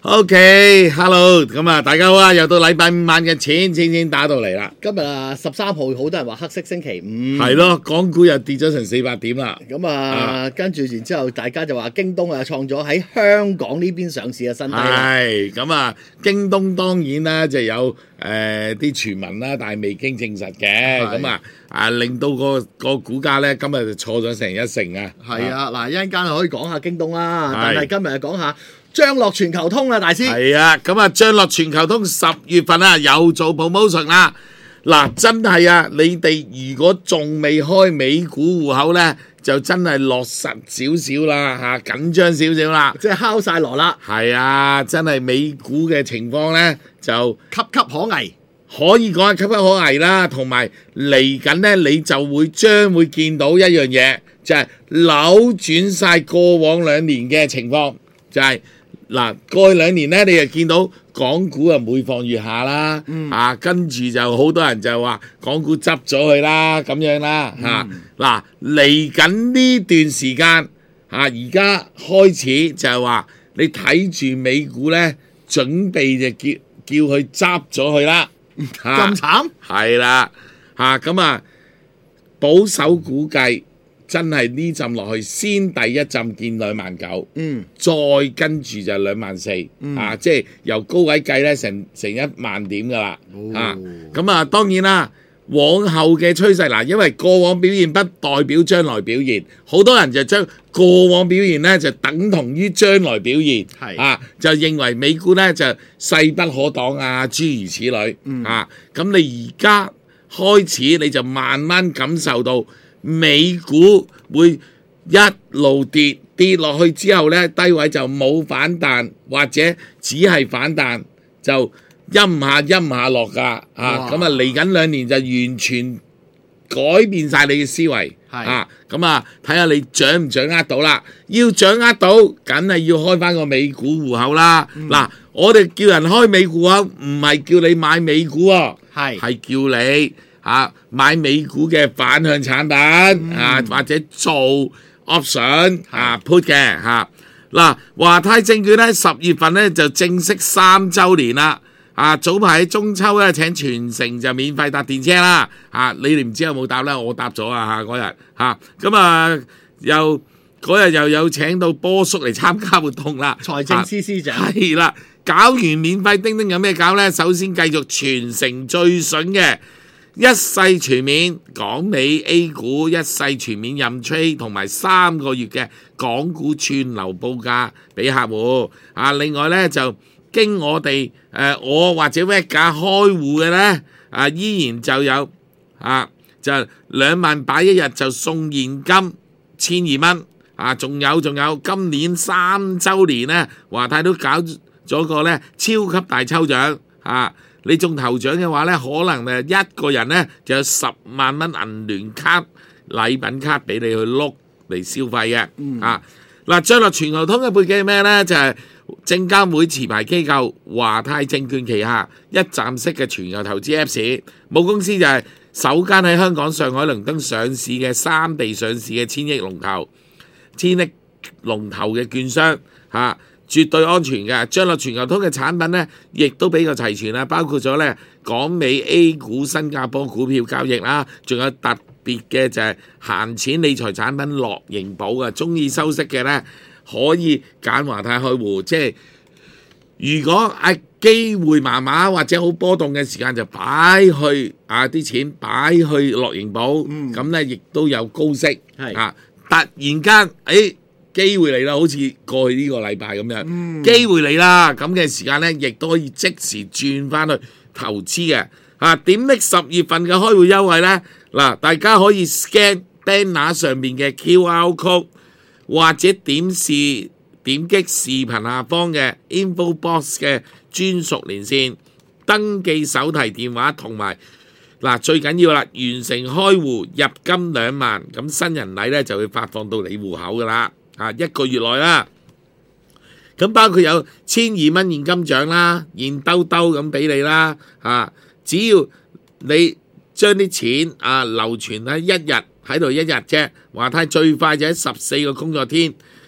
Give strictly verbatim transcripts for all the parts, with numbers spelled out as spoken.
OK，Hello，咁啊，大家好啊，又到禮拜五晚嘅錢錢錢打到嚟啦。 今日啊十三號，好多人話黑色星期五， 係咯，港股又跌咗成四百點啦。 咁啊，跟住然之後，大家就話京東啊創咗喺香港呢邊上市嘅新低啦。 係咁啊，京東當然啦就有誒啲傳聞啦，但係未經證實嘅。咁啊啊，令到個個股價咧今日就錯咗成一成啊。 係啊，嗱一陣間可以講下京東啦，但係今日就講下將樂全球通啦，大師。 係啊，咁啊，將樂全球通十月份啊又做 promotion 啦。嗱，真係啊，你哋如果仲未開美股戶口咧，就真係落實少少啦嚇，緊張少少啦， 即係敲晒鑼啦。 係啊，真係美股嘅情況咧就岌岌可危， 可以講係岌岌可危啦。同埋嚟緊咧，你就會將會見到一樣嘢，就係扭轉晒過往兩年嘅情況，就係。嗱，過去兩年咧，你就見到港股啊每況愈下啦，嗯、啊跟住就好多人就話港股執咗佢啦，咁樣啦嚇。嗱，嚟緊呢段時間嚇，而家開始就係話你睇住美股咧，準備就叫叫佢執咗佢啦。 咁慘？ 係啦嚇，咁啊保守估計。真係呢浸落去，先第一浸見兩萬九，嗯，再跟住就兩萬四，啊，即係由高位計咧，成成一萬點噶啦，哦、啊，咁啊當然啦，往後嘅趨勢嗱，因為過往表現不代表將來表現，好多人就將過往表現咧就等同於將來表現，係啊，就認為美股咧就勢不可擋啊，諸如此類，嗯、啊，咁你而家開始你就慢慢感受到。美股會一路跌跌落去之後呢，低位就冇反彈，或者只係反彈就陰下陰下落㗎啊！咁啊嚟緊兩年就完全改變晒你嘅思維啊！咁啊睇下你掌唔掌握到啦？要掌握到，梗係要開翻個美股戶口啦！嗱、嗯，我哋叫人開美股戶口，唔係叫你買美股喎，係係叫你。啊！買美股嘅反向產品、嗯、啊，或者做 option 啊 put 嘅嚇。嗱，華泰證券咧十月份咧就正式三週年啦。啊，早排喺中秋咧請全城就免費搭電車啦。啊，你哋唔知有冇搭咧？我搭咗啊！嗰日嚇，咁啊又嗰日又有請到波叔嚟參加活動啦。 財政司司長係啦、啊，搞完免費叮叮有咩搞咧？首先繼續全城最筍嘅。一世全免港美 A 股，一世全免任 trade 同埋三個月嘅港股串流報價俾客戶啊！另外咧就經我哋誒、呃、我或者 Vega 開戶嘅咧啊，依然就有啊，就兩萬把一日就送現金千二蚊啊！仲有仲有今年三週年咧，華泰都搞咗個咧超級大抽獎啊！你中頭獎嘅話咧，可能誒一個人咧就有十萬蚊銀聯卡禮品卡俾你去碌嚟消費嘅。嗯、啊，嗱，將樂全球通嘅背景係咩咧？就係、是、證監會持牌機構華泰證券旗下一站式嘅全球投資 Apps， 母公司就係首間喺香港、上海、倫敦上市嘅三地上市嘅千億龍頭、千億龍頭嘅券商嚇。啊，絕對安全嘅，將樂全球通嘅產品咧，亦都比較齊全啦，包括咗咧港美 A 股、新加坡股票交易啦，仲有特別嘅就係閒錢理財產品樂盈保嘅，中意收息嘅咧可以揀華泰開戶，即係如果啊機會麻麻或者好波動嘅時間就擺去啊啲錢擺去樂盈保，咁咧亦都有高息，係啊，突然間誒。哎機會嚟啦，好似過去呢個禮拜咁樣，嗯、機會嚟啦，咁嘅時間咧，亦都可以即時轉翻去投資嘅。啊，點擊十月份嘅開戶優惠咧？嗱，大家可以 scan banner 上面嘅 Q R code， 或者點視點擊視頻下方嘅 info box 嘅專屬連線，登記手提電話同埋嗱最緊要啦，完成開戶入金兩萬，咁新人禮咧就會發放到你戶口噶啦。啊，一個月內啦，咁包括有千二蚊現金獎啦，現兜兜咁俾你啦，啊，只要你將啲錢啊流傳喺一日喺度一日啫，華泰最快就喺十四個工作天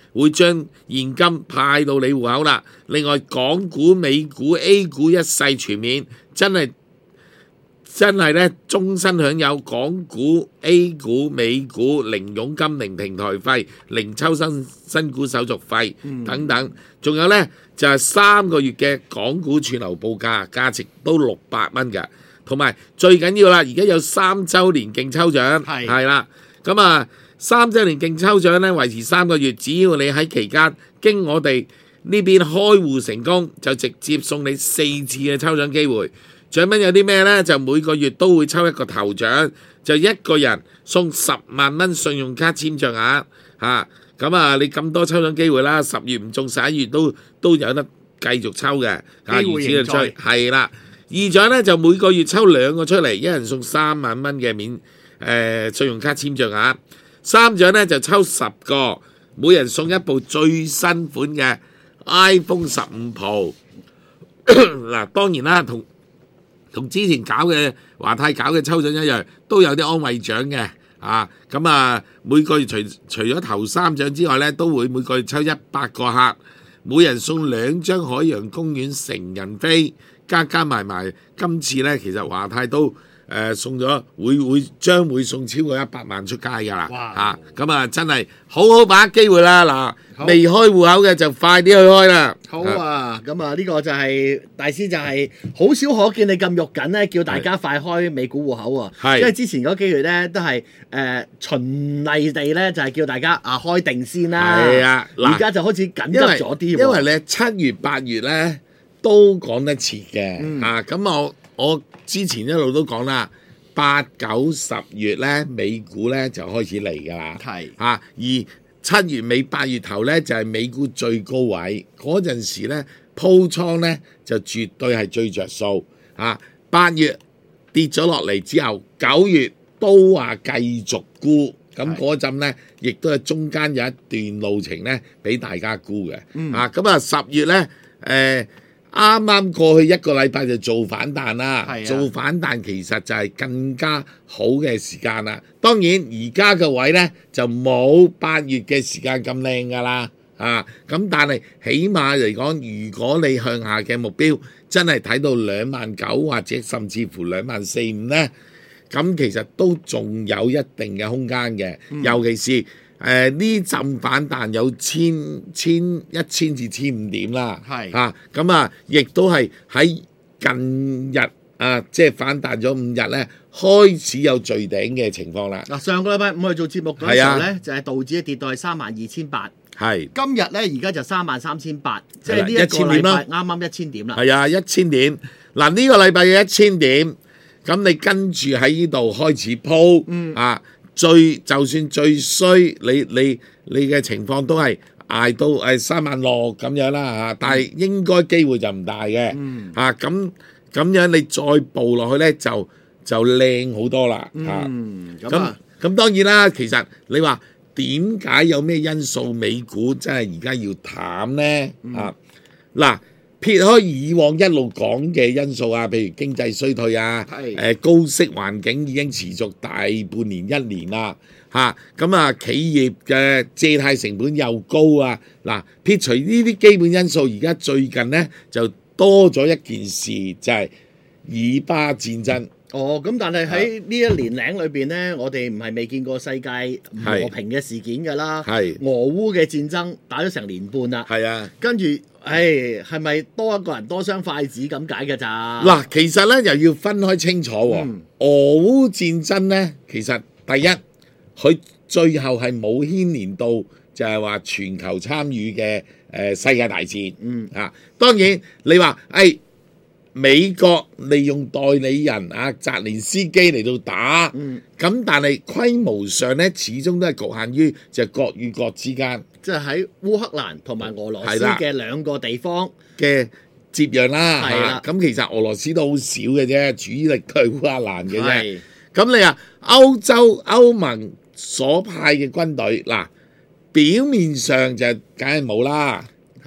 會將現金派到你戶口啦。另外，港股、美股、A 股一世全免，真係真係咧，終身享有港股、A 股、美股零佣金、零平台費、零抽新新股手續費等等。仲有呢，就係、是、三個月嘅港股串流報價，價值都六百蚊嘅。同埋最緊要啦，而家有三週年競抽獎，係係啦。咁啊，三週年競抽獎呢，維持三個月，只要你喺期間經我哋呢邊開戶成功，就直接送你四次嘅抽獎機會。獎品有啲咩呢？就每個月都會抽一個頭獎，就一個人送十萬蚊信用卡簽賬額嚇。咁啊，你咁多抽獎機會啦，十月唔中，十一月都都有得繼續抽嘅。啊，如此類推，係啦。二獎呢，就每個月抽兩個出嚟，一人送三萬蚊嘅免誒、呃、信用卡簽賬額。三獎呢，就抽十個，每人送一部最新款嘅 iPhone 十五 Pro。嗱，當然啦，同同之前搞嘅華泰搞嘅抽獎一樣，都有啲安慰獎嘅。啊，咁啊，每個月除除咗頭三獎之外呢，都會每個月抽一百個客，每人送兩張海洋公園成人飛。加加埋埋，今次咧其實華泰都誒、呃、送咗，會會將會送超過一百萬出街㗎啦嚇！咁啊，真係好好把握機會啦！嗱，未開戶口嘅就快啲去開啦！ 好啊，咁啊呢個就係、是、大師就係好少可見你咁肉緊咧，叫大家快開美股戶口喎、啊。因為之前嗰幾月咧都係誒、呃、循例地咧就係、是、叫大家啊開定先啦。係啊，而家就開始緊急咗啲、啊。 因為咧七月八月咧。都講得切嘅、嗯、啊！咁我我之前一路都講啦，八九十月咧美股咧就開始嚟㗎啦，係啊！而七月尾八月頭咧就係、是、美股最高位嗰陣時咧，鋪倉咧就絕對係最着數啊！八月跌咗落嚟之後，九月都話繼續沽，咁嗰陣咧亦都係中間有一段路程咧俾大家沽嘅、嗯、啊！咁啊十月咧誒。呃啱啱過去一個禮拜就做反彈啦、啊，做反彈其實就係更加好嘅時間啦。當然而家嘅位呢，就冇八月嘅時間咁靚噶啦，啊咁但係起碼嚟講，如果你向下嘅目標真係睇到兩萬九或者甚至乎兩萬四五呢，咁其實都仲有一定嘅空間嘅、嗯，尤其是。誒呢陣反彈有千千一千至千五點啦，係啊，咁啊，亦都係喺近日啊，即係反彈咗五日咧，開始有聚頂嘅情況啦。嗱，上個禮拜五去做節目嗰時候咧、啊，就係、是、道指跌到係三萬二千八，係今日咧而家就三萬三千八，即係呢一個禮拜啱啱一千點啦。係啊，一千點嗱，呢、這個禮拜嘅一千點，咁你跟住喺呢度開始鋪、嗯、啊。最就算最衰，你你你嘅情況都係捱到誒三萬六咁樣啦嚇，但係應該機會就唔大嘅嚇。咁咁樣你再步落去咧，就就靚好多啦嚇。咁咁當然啦，其實你話點解有咩因素美股真係而家要淡咧啊？嗱。撇開以往一路講嘅因素啊，譬如經濟衰退啊，誒高息環境已經持續大半年一年啦，嚇咁啊企業嘅借貸成本又高啊，嗱撇除呢啲基本因素，而家最近呢就多咗一件事，就係、是、以巴戰爭。哦，咁但係喺呢一年零裏邊咧，我哋唔係未見過世界唔和平嘅事件㗎啦。係俄烏嘅戰爭打咗成年半啦。係啊，跟住，誒係咪多一個人多雙筷子咁解㗎咋？嗱，其實咧又要分開清楚喎、嗯。俄烏戰爭咧，其實第一佢最後係冇牽連到就係話全球參與嘅誒世界大戰。嗯啊，當然你話誒。哎美國利用代理人啊，澤連斯基嚟到打，咁、嗯、但係規模上咧，始終都係局限於就係國與國之間，即係喺烏克蘭同埋俄羅斯嘅兩個地方嘅接壤啦。係啦，咁、啊、其實俄羅斯都好少嘅啫，主力都係烏克蘭嘅啫。咁你話歐洲歐盟所派嘅軍隊，嗱表面上就梗係冇啦。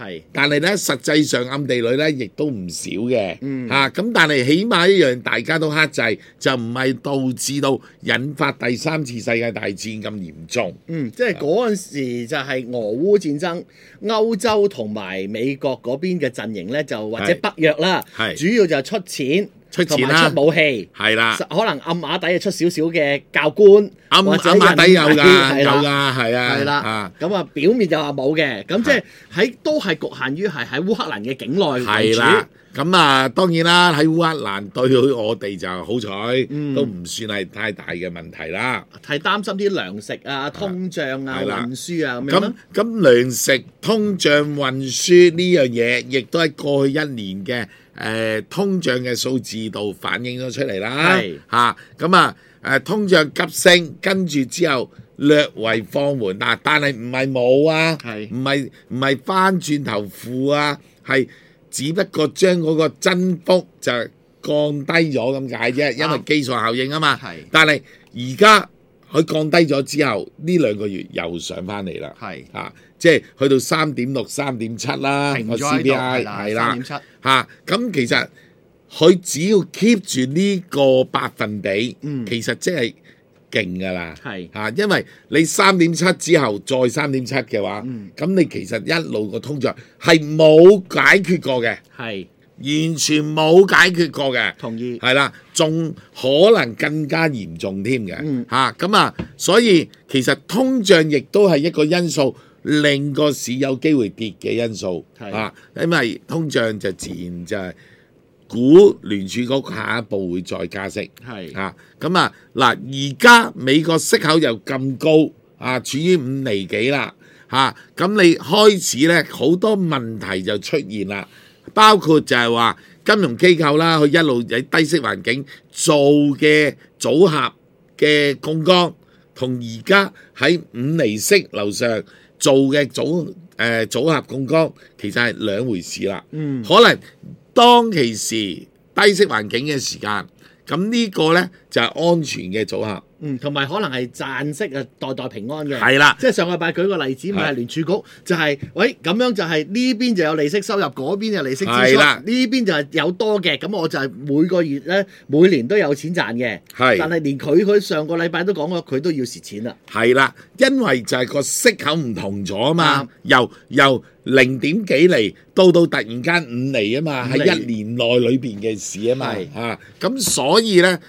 係， 但係咧實際上暗地裏咧亦都唔少嘅， 嗯嚇咁、但係起碼一樣大家都克制，就唔係導致到引發第三次世界大戰咁嚴重。 嗯，即係嗰陣時就係俄烏戰爭，歐洲同埋美國嗰邊嘅陣營咧，就或者北約啦， 係主要就係出錢。 出錢啦， 出武器係啦， 可能暗啞底出少少嘅教官， 暗或者暗啞底有㗎，有㗎，係啊， 係啦，咁啊表面就話冇嘅，咁即係喺都係局限於係喺烏克蘭嘅境內為主。 咁啊當然啦，喺烏克蘭對我哋就好彩， 嗯、 都唔算係太大嘅問題啦。 係擔心啲糧食啊、通脹啊、運輸啊咁樣。 咁咁糧食、通脹、運輸呢樣嘢，亦都喺過去一年嘅。誒、呃、通脹嘅數字度反映咗出嚟啦，嚇咁啊誒、啊、通脹急升，跟住之後略為放緩，嗱、啊、但係唔係冇啊，唔係唔係翻轉頭負啊，係只不過將嗰個增幅就降低咗咁解啫，因為基數效應啊嘛，但係而家佢降低咗之後，呢兩個月又上翻嚟啦，嚇。即係去到三點六、三點七啦，個 C P I 係啦，嚇咁其實佢只要 keep 住呢個百分比，嗯、其實即係勁㗎啦，嚇，因為你三點七之後再三點七嘅話，咁、嗯、你其實一路個通脹係冇解決過嘅，係完全冇解決過嘅，同意係啦，仲可能更加嚴重添嘅，嚇咁、嗯、啊，所以其實通脹亦都係一個因素。令個市有機會跌嘅因素啊，因為通脹就自然就係估聯儲局下一步會再加息，係啊，咁啊嗱，而家美國息口又咁高啊，處於五厘幾啦，嚇，咁你開始咧好多問題就出現啦，包括就係話金融機構啦，佢一路喺低息環境做嘅組合嘅槓桿，同而家喺五厘息樓上做嘅組誒、呃、組合槓桿其實係兩回事啦，嗯，可能當其時低息環境嘅時間，咁呢個咧就係、是、安全嘅組合， 嗯，同埋可能係賺息啊，代代平安嘅， 係啦， 即係上個禮拜舉個例子，咪係聯儲局就係、是，喂咁樣就係呢邊就有利息收入，嗰邊就利息支出，呢邊就係有多嘅，咁我就係每個月咧每年都有錢賺嘅，係，但係連佢佢上個禮拜都講過，佢都要蝕錢啦，係啦，因為就係個息口唔同咗啊嘛，由由零點幾厘到到突然間五厘啊嘛，喺一年內裏邊嘅事啊嘛，嚇，咁所以咧。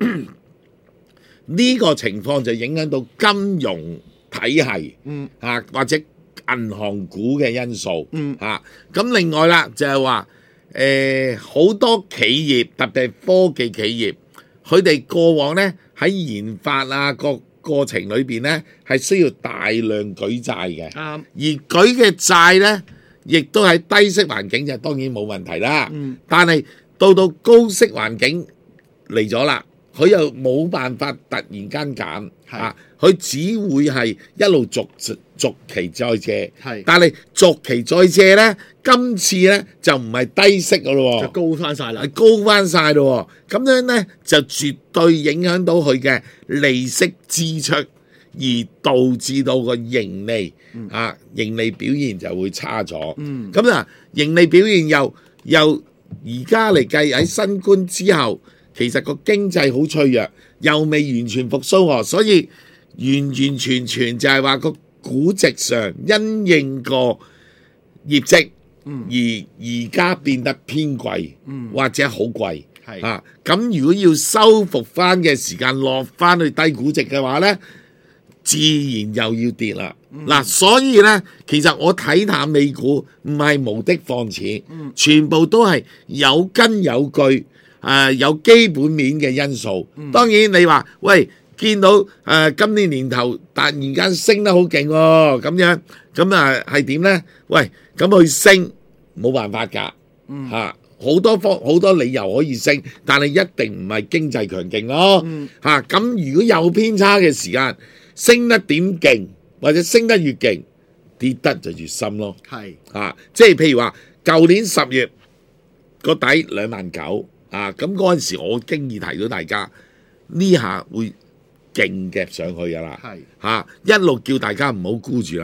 呢個情況就影響到金融體系，嗯啊或者銀行股嘅因素，嗯啊咁另外啦就係話誒好多企業特別係科技企業，佢哋過往咧喺研發啊個過程裏邊咧係需要大量舉債嘅，啱、嗯、而舉嘅債咧亦都係低息環境就當然冇問題啦，嗯但係到到高息環境嚟咗啦。佢又冇辦法突然間減，啊！佢只會係一路續續期再借，但係續期再借咧，今次咧就唔係低息嘅咯，就高翻晒啦，係高翻晒咯，咁樣咧就絕對影響到佢嘅利息支出，而導致到個盈利、嗯、啊盈利表現就會差咗。咁嗱、嗯，盈利表現又又而家嚟計喺新冠之後。其實個經濟好脆弱，又未完全復甦喎，所以完完全全就係話個估值上因應個業績，嗯、而而家變得偏貴，嗯、或者好貴，係啊。咁如果要收復翻嘅時間落翻去低估值嘅話咧，自然又要跌啦。嗱、嗯，所以咧，其實我睇淡美股唔係無的放矢，嗯、全部都係有根有據。誒、呃、有基本面嘅因素，嗯、當然你話喂見到誒、呃、今年年頭突然間升得好勁喎，咁樣咁啊係點咧？喂，咁佢升冇辦法㗎，嚇好、嗯啊、多方好多理由可以升，但係一定唔係經濟強勁咯，嚇咁、嗯啊、如果有偏差嘅時間，升得點勁或者升得越勁，跌得就越深咯，係嚇、啊，即係譬如話舊年十月個底兩萬九。啊！咁嗰陣時，我經已提到大家呢下會勁夾上去噶啦，係嚇、啊、一路叫大家唔好沽住啦。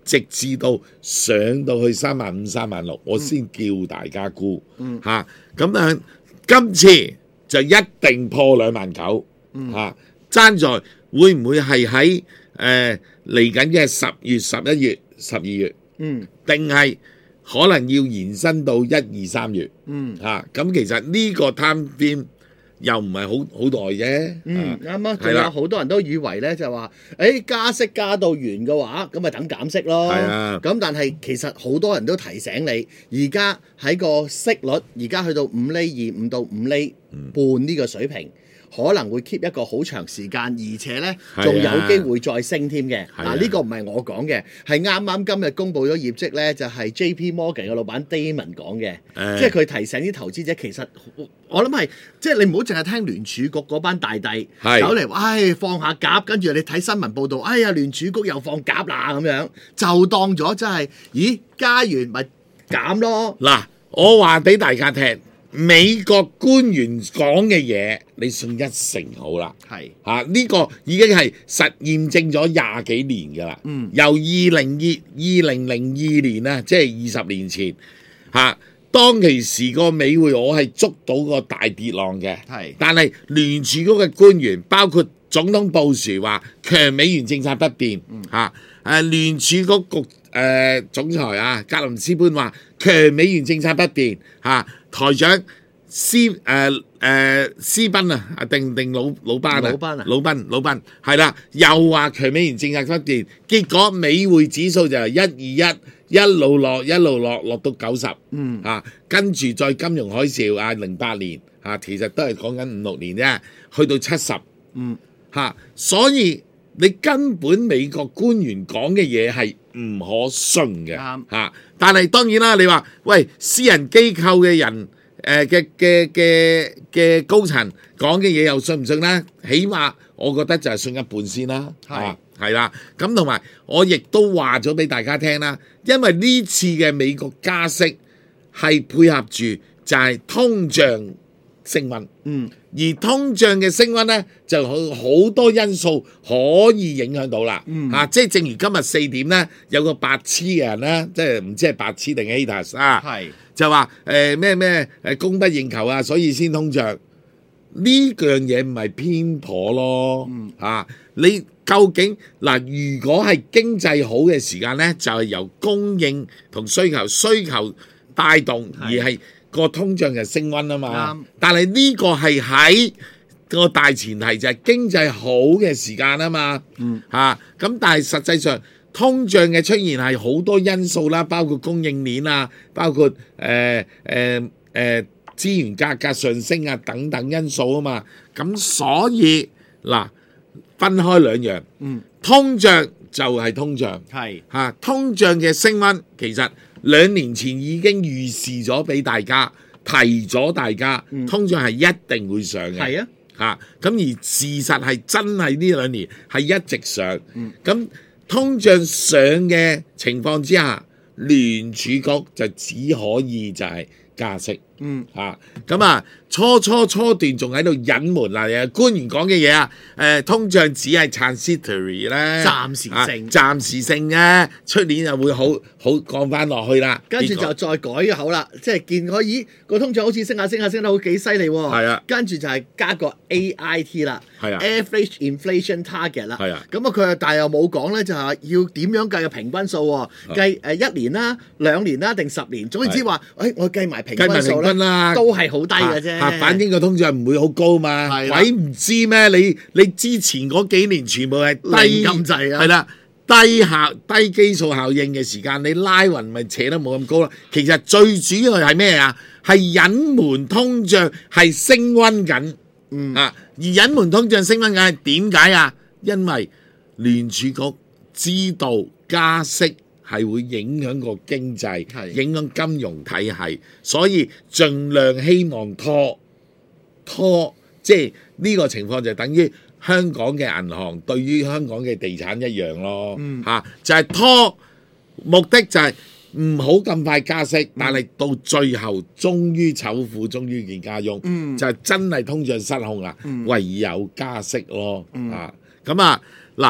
直至到上到去三萬五、三萬六，我先叫大家沽嚇。咁樣今次就一定破兩萬九嚇，爭在會唔會係喺誒嚟緊嘅十月、十一月、十二月， 嗯， 定係可能要延伸到一二三月， 嗯嚇。咁其實呢個 time frame又唔係好好耐啫。 嗯，啱啊！仲係啦有好多人都以為咧就話，誒加息加到完嘅話，咁咪等減息咯。 係啊咁但係其實好多人都提醒你，而家喺個息率而家去到五厘二五到五厘半呢個水平。可能會 keep 一個好長時間，而且咧仲有機會再升添嘅。嗱，呢個唔係我講嘅，係啱啱今日公布咗業績咧，就係 J P Morgan 嘅老闆 Damon 講嘅，即係佢提醒啲投資者，其實我諗係即係你唔好淨係聽聯儲局嗰班大帝走嚟，唉放下鴿，跟住你睇新聞報導，哎呀聯儲局又放鴿啦咁樣，就當咗真係，咦加完咪減咯。 嗱，我話俾大家聽。美國官員講嘅嘢，你信一成好啦。 係嚇，呢個已經係實驗證咗廿幾年㗎啦。嗯，由二零二二零零二年啊，即係二十年前嚇，當其時個美匯我係捉到個大跌浪嘅。係，但係聯儲局嘅官員包括總統布殊話強美元政策不變。嗯，嚇誒聯儲局局誒總裁啊格林斯潘話強美元政策不變嚇。台長斯誒誒斯賓啊，定定老老班啊， 老班啊， 老賓老賓係啦，又話強美元政策不變，結果美匯指數就係一二一一路落一路落落到九十，嗯啊，跟住再金融海嘯啊，零八年啊，其實都係講緊五六年啫，去到七十，嗯嚇，所以你根本美國官員講嘅嘢係唔可信嘅嚇，但係當然啦，你話喂私人機構嘅人誒嘅嘅嘅嘅高層講嘅嘢又信唔信咧？起碼我覺得就係信一半先啦，係係啦。咁同埋我亦都話咗俾大家聽啦，因為呢次嘅美國加息係配合住就係通脹升溫，嗯，而通脹嘅升溫咧就好好多因素可以影響到啦，嗯，啊，即係正如今日四點咧有個白痴嘅人咧，即係唔知係白痴定 haters 啊，係就話誒咩咩誒供不應求啊，所以先通脹，呢樣嘢唔係偏頗咯，嗯，啊，你究竟嗱，如果係經濟好嘅時間咧，就係由供應同需求需求帶動而係。個通脹就升溫啊嘛，嗯、但係呢個係喺個大前提就係經濟好嘅時間啊嘛，嚇咁、嗯啊、但係實際上通脹嘅出現係好多因素啦，包括供應鏈啊，包括誒誒誒資源價格上升啊等等因素啊嘛，咁所以嗱分開兩樣，嗯、通脹就係通脹，係嚇、啊、通脹嘅升溫其實。兩年前已經預示咗俾大家，提咗大家，嗯、通脹係一定會上嘅。係啊，嚇咁、啊、而事實係真係呢兩年係一直上。咁、嗯、通脹上嘅情況之下，聯儲局就只可以就係加息。嗯嚇咁啊，初初初段仲喺度隱瞞嗱，官員講嘅嘢啊，誒通脹只係 transitory 咧， 暫時性， 啊、暫時性嘅，出年就會好好降翻落去啦。 跟住就再改咗口啦，即係見我咦個通脹好似升下升下升得好幾犀利喎。係啊，跟住就係加個 A I T 啦，係啊 ，average inflation target 啦。係啊，咁啊佢但係又冇講咧，就係要點樣計個平均數喎？計誒一年啦、兩年啦定十年，總之話誒我計埋平均數啦。都係好低嘅啫， 反正個通脹唔會好高嘛，鬼唔知咩？你你之前嗰幾年全部係低咁滯啊， 係啦，低效低基數效應嘅時間，你拉勻咪扯得冇咁高啦。其實最主要係咩啊？係隱瞞通脹係升溫緊，嗯啊，而隱瞞通脹升溫緊係點解啊？因為聯儲局知道加息係會影響個經濟，影響金融體系，所以盡量希望拖拖，即係呢個情況就等於香港嘅銀行對於香港嘅地產一樣咯，嚇、嗯啊、就係、是、拖，目的就係唔好咁快加息，嗯、但係到最後終於醜婦終於見家翁，嗯、就係真係通脹失控啦，嗯、唯有加息咯，嗯、啊咁啊嗱。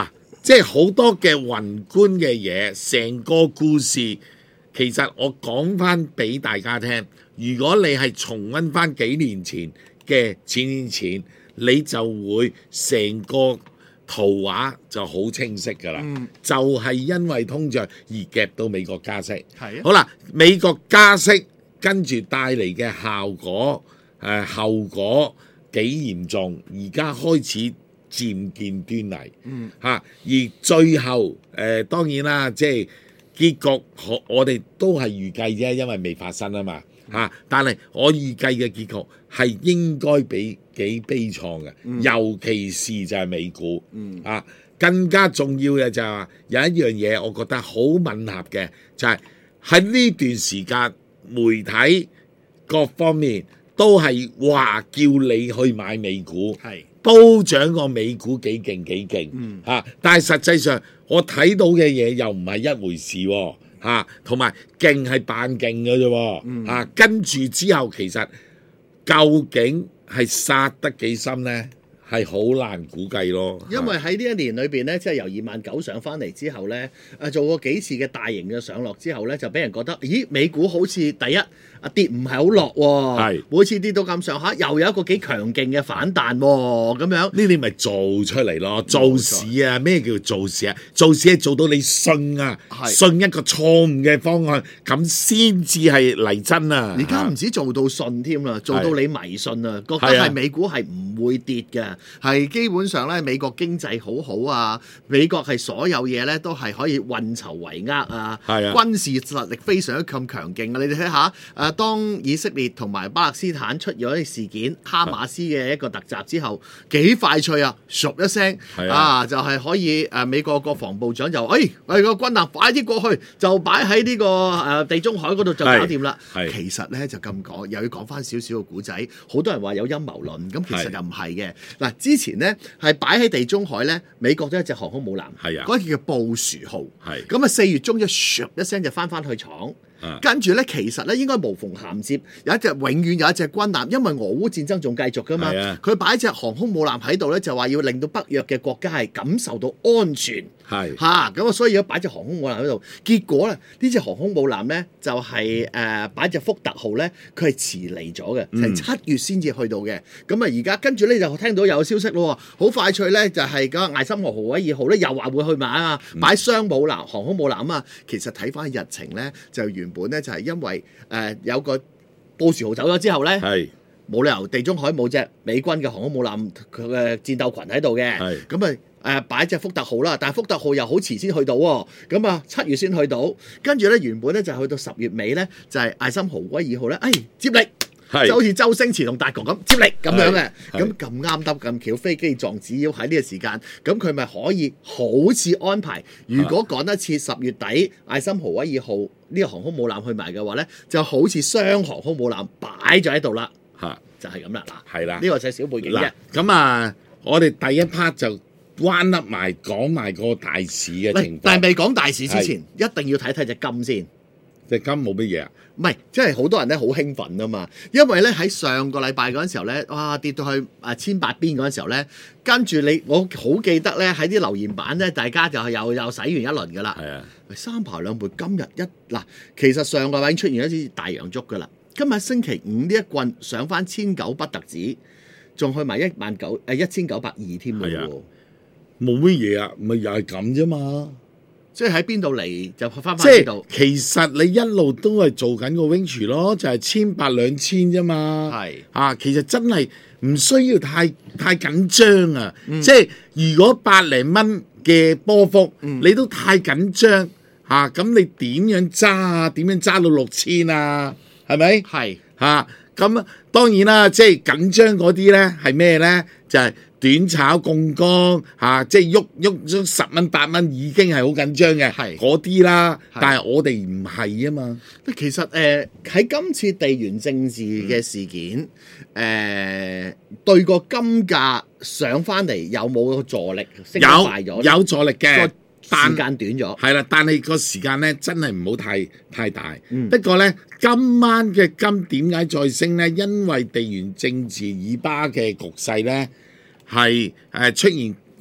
即係好多嘅宏觀嘅嘢，成個故事其實我講翻俾大家聽。如果你係重溫翻幾年前嘅錢錢錢，你就會成個圖畫就好清晰㗎啦。嗯、就係因為通脹而夾到美國加息。係啊，好啦，美國加息跟住帶嚟嘅效果誒、呃、後果幾嚴重，而家開始漸見端倪。嗯，嚇、啊，而最後誒、呃、當然啦，即係結局我我哋都係預計啫，因為未發生啊嘛。嚇、啊！但係我預計嘅結局係應該比幾悲愴嘅，嗯、尤其是就係美股。嗯、啊，更加重要嘅就係話有一樣嘢，我覺得好吻合嘅，就係喺呢段時間，媒體各方面都係話叫你去買美股，係都漲個美股幾勁幾勁。嗯，嚇、啊！但係實際上我睇到嘅嘢又唔係一回事喎、哦。嚇，同埋勁係扮勁嘅啫喎，嚇，跟住之後其實究竟係殺得幾深咧，係好難估計咯。 因為喺呢一年裏邊咧，即係由二萬九上翻嚟之後咧，誒做過幾次嘅大型嘅上落之後咧，就俾人覺得，咦，美股好似第一啊跌唔係好落喎，是每次跌到咁上下，又有一個幾強勁嘅反彈喎、哦，咁樣呢啲咪做出嚟咯，做市啊，咩叫做市啊？做市係做到你信啊，是信一個錯誤嘅方案，咁先至係嚟真啊！ 而家唔止做到信添啦，做到你迷信啊，覺得係美股係唔會跌嘅，係基本上咧美國經濟好好啊，美國係所有嘢咧都係可以運籌帷幄啊，係啊，軍事實力非常之咁強勁啊！你哋睇下誒。呃當以色列同埋巴勒斯坦出咗啲事件，哈馬斯嘅一個突襲之後，幾快脆啊！唰一聲啊，啊，就係、是、可以誒、呃、美國國防部長就誒，我哋個軍艦快啲過去，就擺喺呢個誒、呃、地中海嗰度就搞掂啦。其實咧就咁講，又要講翻少少嘅古仔，好多人話有陰謀論，咁其實又唔係嘅。嗱，之前咧係擺喺地中海咧，美國都一隻航空母艦，嗰隻、啊、叫布殊號，咁啊四月中一唰一聲就翻翻去廠。跟住咧，其實咧應該無縫銜接，有一隻永遠有一隻軍艦，因為俄烏戰爭仲繼續噶嘛。佢擺、啊、一隻航空母艦喺度咧，就話要令到北約嘅國家係感受到安全。係嚇咁啊，所以要擺隻航空母艦喺度。結果咧，呢隻航空母艦咧就係、是、誒、呃、擺隻福特號咧，佢係遲嚟咗嘅，係七、嗯、月先至去到嘅。咁啊，而家跟住咧就聽到有消息咯，好快脆咧就係、是、個艾森豪豪威爾號咧又話會去買啊，擺雙母艦航空母艦啊嘛。其實睇翻日程咧，就原本咧就係因為誒、呃、有個布殊號走咗之後咧，冇是理由地中海冇隻美軍嘅航空母艦佢嘅戰鬥群喺度嘅，咁啊誒擺隻福特號啦，但係福特號又好遲先去到喎，咁啊七月先去到，跟住咧原本咧就去到十月尾咧就係、是、艾森豪威爾號咧，哎接力。是就好似周星馳同達哥咁接力咁樣嘅，咁咁啱得咁巧，飛機撞紙鷂喺呢個時間，咁佢咪可以好似安排，如果趕得切十月底艾森豪威爾號呢個航空母艦去埋嘅話咧，就好似雙航空母艦擺咗喺度啦，嚇就係咁啦，嗱係啦，呢個就係小背景啫。 咁啊，我哋第一 part 就彎笠埋講埋個大市嘅情況， 但係未講大市之前，是一定要睇睇隻金先。 隻金冇乜嘢啊？ 唔係，即係好多人咧好興奮啊嘛，因為咧喺上個禮拜嗰陣時候咧，哇跌到去啊千八邊嗰陣時候咧，跟住你我好記得咧喺啲留言板咧，大家就係又又洗完一輪噶啦。係啊，三爬兩撥，今日一嗱，其實上個禮拜已經出現一支大陽燭噶啦，今日星期五呢一棍上翻千九不特止，仲去埋一萬九誒一千九百二添喎。 冇乜嘢啊，咪又係咁啫嘛。 即係喺邊度嚟就翻翻呢度。 其實你一路都係做緊個 range 咯，就係千八兩千啫嘛。係是啊，其實真係唔需要太太緊張啊。嗯、即係如果百零蚊嘅波幅，嗯、你都太緊張嚇，咁、啊、你點樣揸啊？點樣揸到六千啊？係咪？係嚇咁當然啦，即係緊張嗰啲咧係咩咧？就係、是。短炒槓桿嚇，即係喐喐咗十蚊八蚊已經係好緊張嘅，係嗰啲啦。是但係我哋唔係啊嘛。 其實誒喺、呃、今次地緣政治嘅事件，誒、嗯呃、對個金價上翻嚟有冇助力？升快咗？ 有有助力嘅， 時間短咗。 係啦，但係個時間咧真係唔好太太大。嗯、不過咧，今晚嘅金點解再升咧？因為地緣政治以巴嘅局勢咧。係誒出現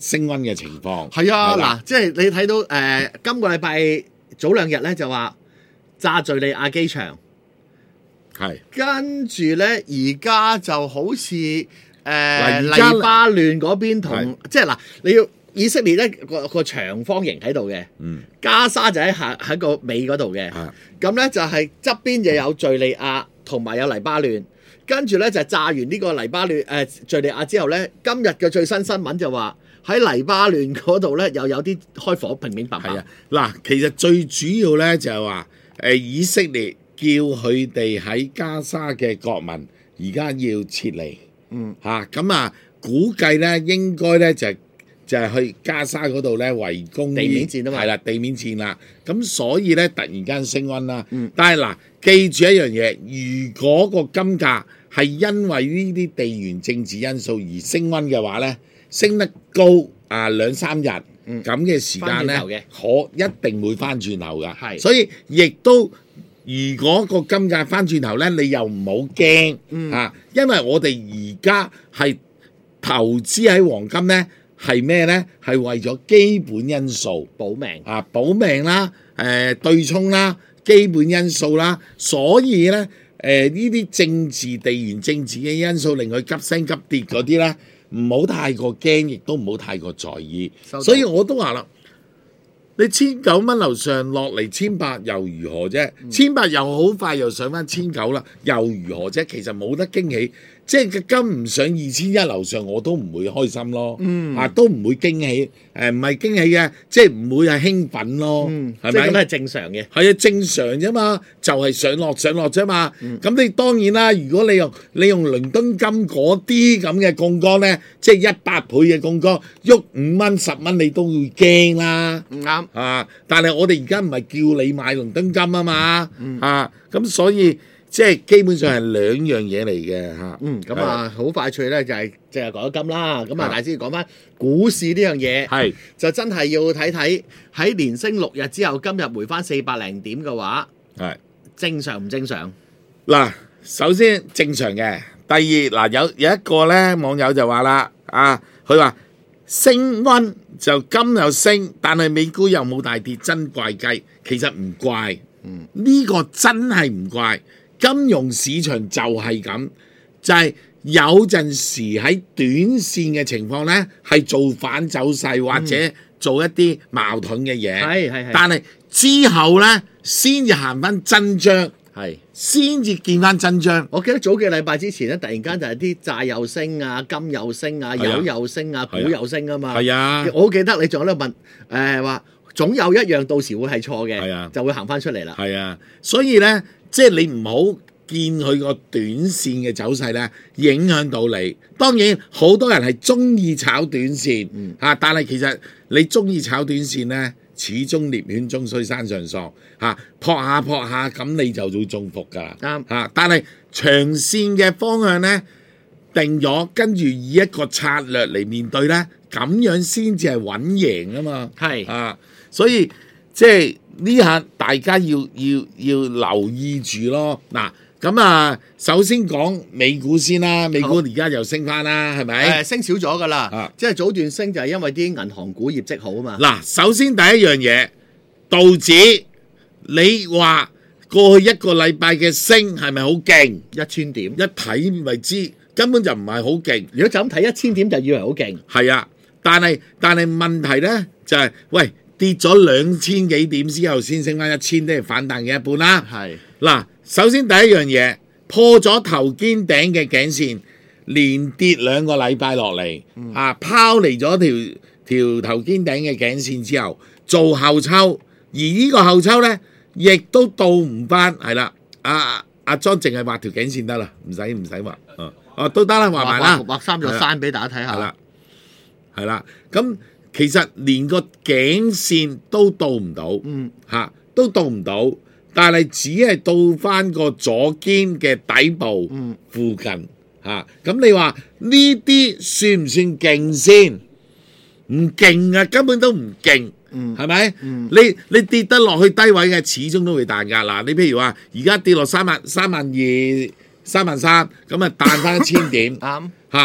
升溫嘅情況。 係啊，嗱，即係你睇到誒、呃，今個禮拜早兩日咧就話炸敍利亞機場， 係跟住咧而家就好似誒、呃、黎巴嫩嗰邊同即係嗱，你要以色列咧個個長方形喺度嘅， 嗯， 加沙就喺下喺個尾嗰度嘅，咁咧就係側邊就有敍利亞同埋有黎巴嫩。跟住咧就炸完呢個黎巴嫩誒、呃、敍利亞之後咧，今日嘅最新新聞就話喺黎巴嫩嗰度咧又有啲開火，平平白白。係啊， 嗱，其實最主要咧就係話誒以色列叫佢哋喺加沙嘅國民而家要撤離，嗯嚇咁啊，估計咧應該咧就係、就係、係、去加沙嗰度咧圍攻地面戰啊嘛， 係啦，地面戰啦，咁所以咧突然間升溫啦，嗯、但係嗱記住一樣嘢，如果個金價係因為呢啲地緣政治因素而升溫嘅話咧，升得高啊兩三日咁嘅時間咧，可一定會翻轉頭㗎。係，所以亦都如果個金價翻轉頭咧，你又唔好驚啊，因為我哋而家係投資喺黃金咧，係咩咧？係為咗基本因素， 保命啊，保命啦，誒、呃、對沖啦，基本因素啦，所以咧。誒呢啲政治地緣政治嘅因素令佢急升急跌嗰啲咧，唔好太過驚，亦都唔好太過在意。所以我都話啦，你千九蚊樓上落嚟千八又如何啫？千八又好快又上翻千九啦，又如何啫？其實冇得驚喜。即係佢跟唔上二千一樓上，我都唔會開心咯。嗯，啊都唔會驚喜，誒唔係驚喜嘅，即係唔會係興奮咯。嗯，係咪？即係咁係正常嘅。係啊，正常啫嘛，就係、是、上落上落啫嘛。咁、嗯、你當然啦，如果你用你用倫敦金嗰啲咁嘅槓桿咧，即係一百倍嘅槓桿，喐五蚊十蚊你都會驚啦。唔啱啊！但係我哋而家唔係叫你買倫敦金啊嘛。嗯、啊，咁所以。即係基本上係兩樣嘢嚟嘅嚇。嗯，咁啊好快脆咧就係即係講金啦。咁啊大師講翻股市呢樣嘢，係就真係要睇睇喺連升六日之後，今日回翻四百零點嘅話，係正常唔正常？嗱，首先正常嘅。第二嗱，有有一個咧網友就話啦，啊，佢話升溫就金又升，但係美股又冇大跌，真怪雞。其實唔怪，嗯，呢個真係唔怪。金融市場就係咁，就係、是、有陣時喺短線嘅情況咧，係做反走勢或者做一啲矛盾嘅嘢。係係係。但係之後咧，先至行翻真章，係先至見翻真章。我記得早幾個禮拜之前咧，突然間就係啲債又升啊，金又升啊，油又升啊，股又升啊嘛。係啊，我好記得你仲喺度問誒話、呃，總有一樣到時會係錯嘅，係啊，就會行翻出嚟啦。係啊，所以咧。即係你唔好見佢個短線嘅走勢咧，影響到你。當然好多人係中意炒短線，嗯啊、但係其實你中意炒短線咧，始終獵犬終須山上喪嚇，撲下撲下咁你就會中伏㗎啦。啱嚇，但係長線嘅方向咧定咗，跟住以一個策略嚟面對咧，咁樣先至係穩贏啊嘛。係啊，所以即係。呢下大家要要要留意住咯。嗱，咁啊，首先講美股先啦，美股而家又升翻啦，係咪？誒，升少咗噶啦，啊、即係早段升就係因為啲銀行股業績好啊嘛。嗱，首先第一樣嘢，道指，你話過去一個禮拜嘅升係咪好勁？一千點，一睇咪知，根本就唔係好勁。如果就咁睇一千點就以為好勁。係啊，但係但係問題咧就係、是，喂。跌咗兩千幾點之後先升翻一千，都係反彈嘅一半啦。係嗱，首先第一樣嘢破咗頭肩頂嘅頸線，連跌兩個禮拜落嚟，嗯、啊拋離咗條條頭肩頂嘅頸線之後做後抽，而呢個後抽咧亦都到唔翻，係啦。阿阿莊淨係畫條頸線得啦，唔使唔使畫，哦哦都得啦，畫埋啦，畫三座山俾大家睇下。係啦，係啦，咁。其實連個頸線都到唔到，嗯嚇都到唔到，但係只係到翻個左肩嘅底部附近嚇。咁、嗯啊、你話呢啲算唔算勁先？唔勁啊，根本都唔勁，係咪？你你跌得落去低位嘅，始終都會彈㗎。嗱，你譬如話而家跌落三萬三萬二三萬三，咁啊彈翻一千點，啱嚇。跌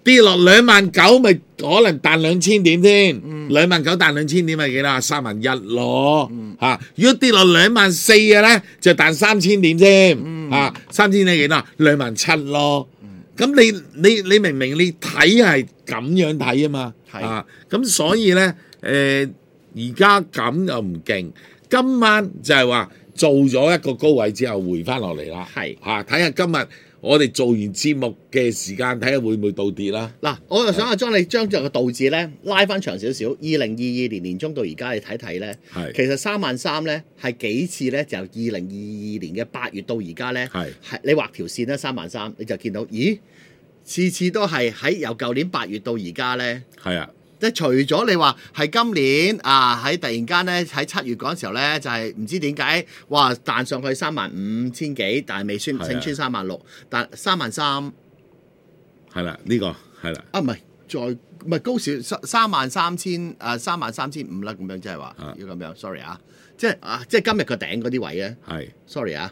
跌落兩萬九，咪可能彈兩千點添。兩萬九彈兩千點咪幾多啊？三萬一咯。嚇、嗯！如果跌落兩萬四嘅咧，就彈三千點啫。嚇、嗯！三千點幾多啊？兩萬七咯。咁、嗯、你你你明明你睇係咁樣睇啊嘛。係啊。咁所以咧，誒而家咁又唔勁。今晚就係話做咗一個高位之後回翻落嚟啦。係嚇，睇下今日我哋做完節目嘅時間，睇下會唔會倒跌啦。嗱， 我又想阿莊，你將隻個道指咧拉翻長少少，二零二二年年中到而家你睇睇咧，其實三萬三咧係幾次咧，就由二零二二年嘅八月到而家咧，係你畫條線咧三萬三，你就見到，咦，次次都係喺由舊年八月到而家咧。係啊。即係除咗你話係今年啊，喺突然間咧喺七月嗰陣時候咧，就係、是、唔知點解哇彈上去三萬五千幾，但係未穿升穿三萬六，但三萬三係啦，呢、這個係啦。 啊唔係再唔係高少三三萬三千啊三萬三千五啦，咁樣即係話要咁樣 sorry 啊，即係啊即係今日個頂嗰啲位咧係 sorry 啊，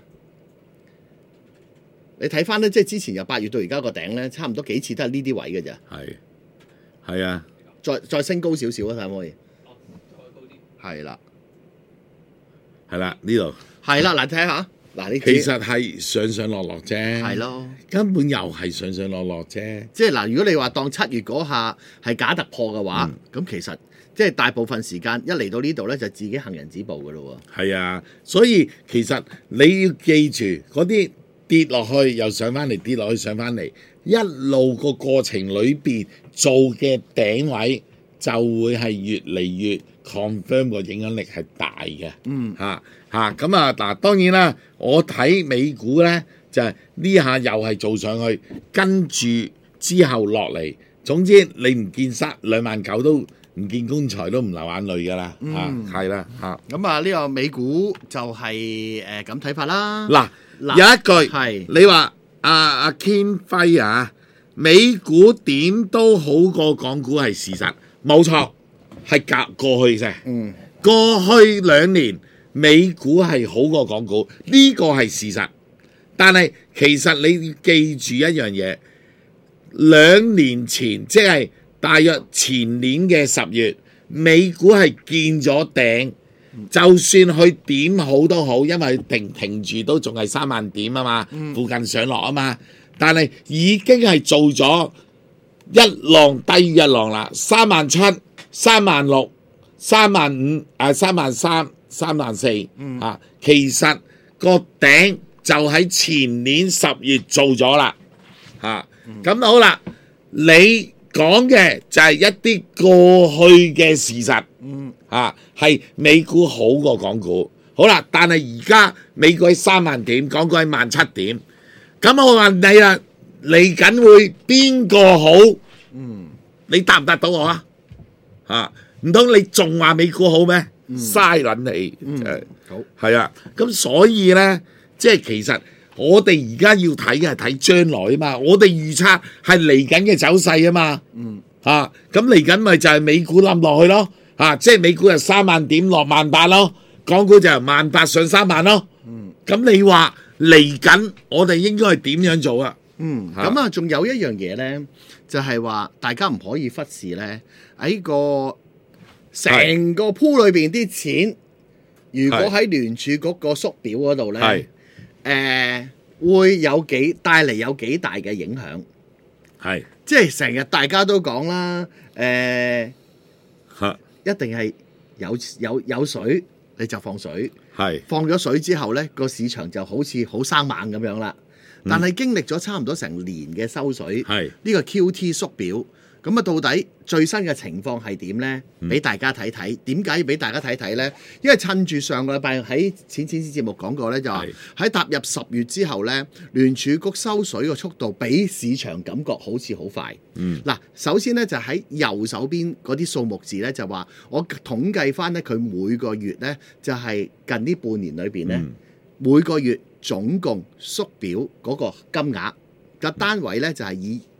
你睇翻咧即係之前由八月到而家個頂咧，差唔多幾次都係呢啲位嘅咋。係係啊。再再升高少少啊！睇可唔可以？再高啲。係啦， 係啦，呢度。係啦，嗱睇下，嗱你其實係上上落落啫。 係咯， 根本又係上上落落啫。 即係嗱，如果你話當七月嗰下係假突破嘅話，咁、嗯、其實即係大部分時間一嚟到呢度咧，就自己行人止步嘅咯喎。係啊，所以其實你要記住嗰啲跌落去又上翻嚟，跌落去上翻嚟。一路個過程裏邊做嘅頂位就會係越嚟越 confirm 個影響力係大嘅。嗯，嚇嚇咁啊嗱，當然啦，我睇美股咧就係、是、呢下又係做上去，跟住之後落嚟。總之你唔見三兩萬九都唔見棺材都唔流眼淚㗎啦。嗯，係啦嚇。 咁啊呢個美股就係誒咁睇法啦。 嗱有一句係你話。阿阿堅輝啊，美股點都好過港股係事實，冇錯，係隔過去啫。嗯，過去兩年美股係好過港股，呢個係事實。但係其實你要記住一樣嘢，兩年前即係大約前年嘅十月，美股係見咗頂。就算佢點好都好，因為停停住都仲係三萬點啊嘛，附近上落啊嘛，但係已經係做咗一浪低於一浪啦，三萬七、三萬六、三萬五、誒三萬三、三萬四啊，其實個頂就喺前年十月做咗啦，嚇，咁好啦，你講嘅就係一啲過去嘅事實。嗯，啊，係美股好過港股，好啦，但係而家美股喺三萬點，港股喺萬七點，咁我問你啦，嚟緊會邊個好？嗯，你答唔答到我啊？啊，唔通你仲話美股好咩？嘥撚你，誒，好，係啊，咁所以咧，即係其實我哋而家要睇嘅係睇將來啊嘛，我哋預測係嚟緊嘅走勢啊嘛，嗯，啊，咁嚟緊咪就係美股冧落去咯。啊！即係美股係三萬點落萬八咯，港股就由萬八上三萬咯。嗯，咁你話嚟緊，我哋應該係點樣做啊？ 嗯，咁啊，仲有一樣嘢咧，就係、是、話大家唔可以忽視咧，喺個成個鋪裏邊啲錢，如果喺聯儲局個縮表嗰度咧，係誒、呃、會有幾帶嚟有幾大嘅影響？係，即係成日大家都講啦，誒、呃。嚇！一定係有有有水你就放水，係放咗水之後呢個市場就好似好生猛咁樣啦。但係經歷咗差唔多成年嘅收水，係呢個 Q T 縮表，咁啊到底最新嘅情況係點呢？俾大家睇睇。點解要俾大家睇睇呢？因為趁住上個禮拜喺淺淺節目講過呢，就話喺踏入十月之後呢，聯儲局收水嘅速度比市場感覺好似好快。嗯，嗱，首先呢，就喺右手邊嗰啲數目字呢，就話我統計翻呢，佢每個月呢，就係近呢半年裏邊呢，嗯、每個月總共縮表嗰個金額嘅單位呢，就係以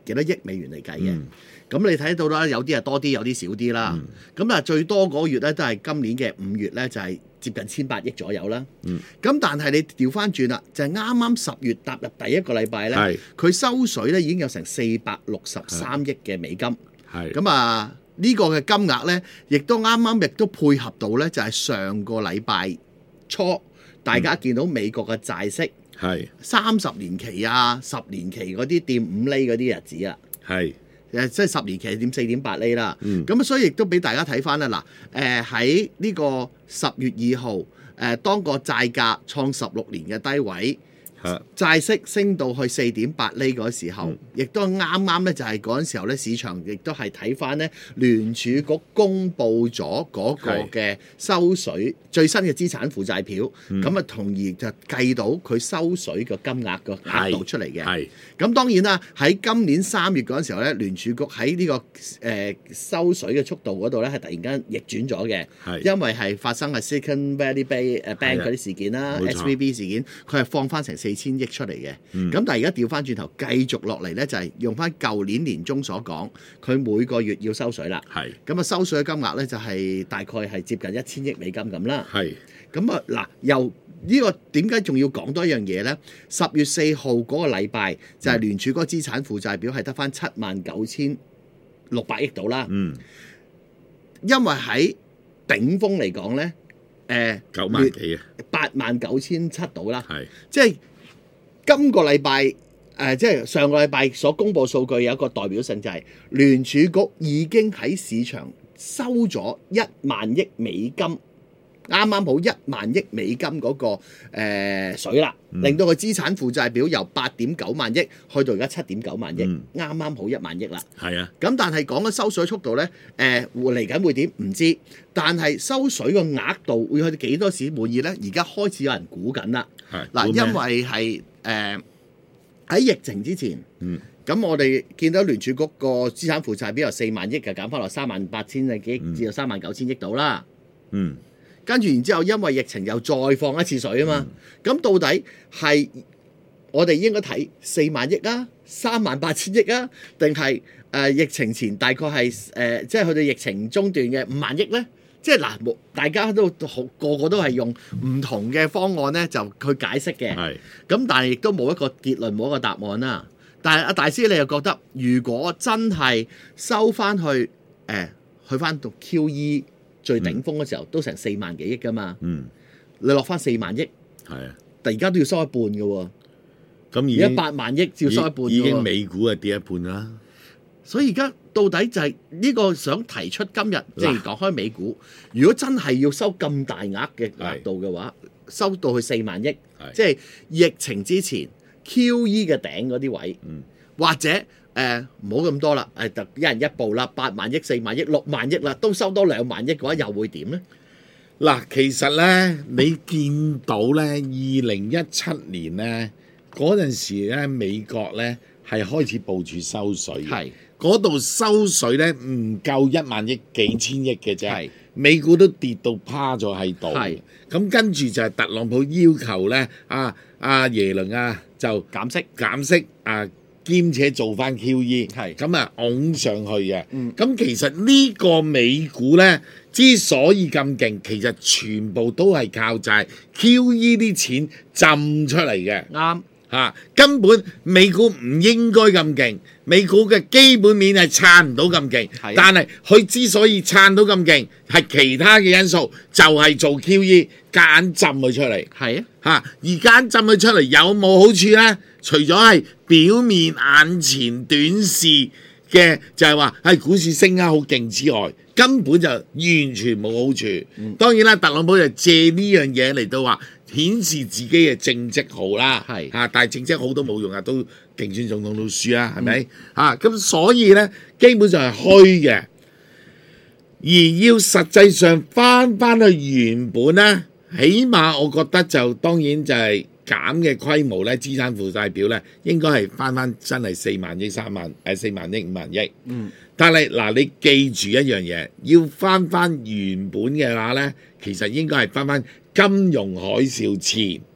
幾多億美元嚟計嘅。咁、嗯、你睇到啦，有啲係多啲，有啲少啲啦。咁啊、嗯，最多嗰個月咧都係今年嘅五月咧，就係、是、接近千八億左右啦。咁、嗯、但係你調翻轉啦，就係啱啱十月踏入第一個禮拜咧，佢收水咧已經有成四百六十三億嘅美金。咁啊，呢個嘅金額咧，亦都啱啱亦都配合到咧，就係上個禮拜初，大家見到美國嘅債息係三十年期啊、十年期嗰啲掂五厘嗰啲日子啊，係誒即係十年期掂四點八厘啦。咁、嗯、所以亦都俾大家睇翻啦。嗱，誒喺呢個十月二號，誒、呃、當個債價創十六年嘅低位。債息升到去四點八厘嗰時候，亦、嗯、都啱啱咧就係嗰陣時候咧，市場亦都係睇翻咧聯儲局公布咗嗰個嘅收水最新嘅資產負債表，咁啊、嗯、同而就計到佢收水嘅金額個額度出嚟嘅。咁當然啦，喺今年三月嗰陣時候咧，聯儲局喺呢、這個誒、呃、收水嘅速度嗰度咧係突然間逆轉咗嘅，因為係發生係 Silicon Valley Bank 嗰啲事件啦 ，S V B 事件，佢係放翻成四千億出嚟嘅。咁、嗯、但係而家調翻轉頭繼續落嚟咧，就係、是、用翻舊年年中所講，佢每個月要收水啦。咁啊收水嘅金額咧就係、是、大概係接近一千億美金咁啦。咁啊嗱，又呢個點解仲要講多一樣嘢咧？十月四號嗰個禮拜就係聯儲嗰個資產負債表係得翻七萬九千六百億度啦。嗯，因為喺頂峰嚟講咧，誒九萬幾啊，八萬九千七度啦。係，即係今個禮拜誒，即係上個禮拜所公佈數據有一個代表性，就係聯儲局已經喺市場收咗一萬億美金。啱啱好一萬億美金嗰、那個、呃、水啦，令到佢資產負債表由八點九萬億去到而家七點九萬億，啱啱、嗯、好一萬億啦。係啊，咁但係講緊收水速度咧，誒嚟緊會點唔知，但係收水個額度會去到幾多時滿意咧？而家開始有人估緊啦。嗱，因為係誒喺疫情之前，咁、嗯、我哋見到聯儲局個資產負債表由四萬億嘅減翻落三萬八千幾億至到三萬九千億度啦。嗯。跟住然之後，因為疫情又再放一次水啊嘛，咁、嗯、到底係我哋應該睇四萬億啊、三萬八千億啊，定係誒疫情前大概係誒、呃、即係去到疫情中段嘅五萬億咧？即係嗱，大家都好個個都係用唔同嘅方案咧，就去解釋嘅。係咁，但係亦都冇一個結論，冇一個答案啦。但係阿大師，你又覺得如果真係收翻去誒、呃、去翻讀 Q E？最頂峰嘅時候、嗯、都成四萬幾億噶嘛，嗯、你落翻四萬億，係啊，但而家都要收一半嘅喎，咁而家八萬億要收一半，已經美股係跌一半啦。所以而家到底就係呢個想提出今日即係講開美股，如果真係要收咁大額嘅額度嘅話，收到去四萬億，即係疫情之前 Q E 嘅頂嗰啲位，嗯、或者。誒唔好咁多啦，誒就一人一步啦，八萬億、四萬億、六萬億啦，都收多兩萬億嘅話，又會點咧？嗱，其實咧，你見到咧，二零一七年咧嗰陣時咧，美國咧係開始部署收水嘅，係嗰度收水咧唔夠一萬億幾千億嘅啫，係美股都跌到趴咗喺度，係咁跟住就係特朗普要求咧，啊啊耶倫啊就減息減息啊。兼且做翻 Q E， 係咁啊，拱上去嘅。咁、嗯、其實呢個美股咧之所以咁勁，其實全部都係靠就係 Q E 啲錢浸出嚟嘅。啱嚇、啊，根本美股唔應該咁勁，美股嘅基本面係撐唔到咁勁。係，但係佢之所以撐到咁勁，係其他嘅因素，就係、是、做 Q E 夾硬浸佢出嚟。係啊，嚇而夾硬浸佢出嚟有冇好處咧？除咗係表面眼前短視嘅，就係話係股市升得好勁之外，根本就完全冇好處。嗯、當然啦，特朗普就借呢樣嘢嚟到話顯示自己嘅政績好啦，係嚇，但係政績好都冇用啊，都競選總統都輸啦，係咪嚇？咁、嗯、所以咧，基本上係虛嘅，而要實際上翻翻去原本咧，起碼我覺得就當然就係、是。減嘅規模咧，資產負債表咧，應該係翻翻真係四萬億、三萬誒四萬億、五萬億。嗯。但係嗱，你記住一樣嘢，要翻翻原本嘅話咧，其實應該係翻翻金融海嘯前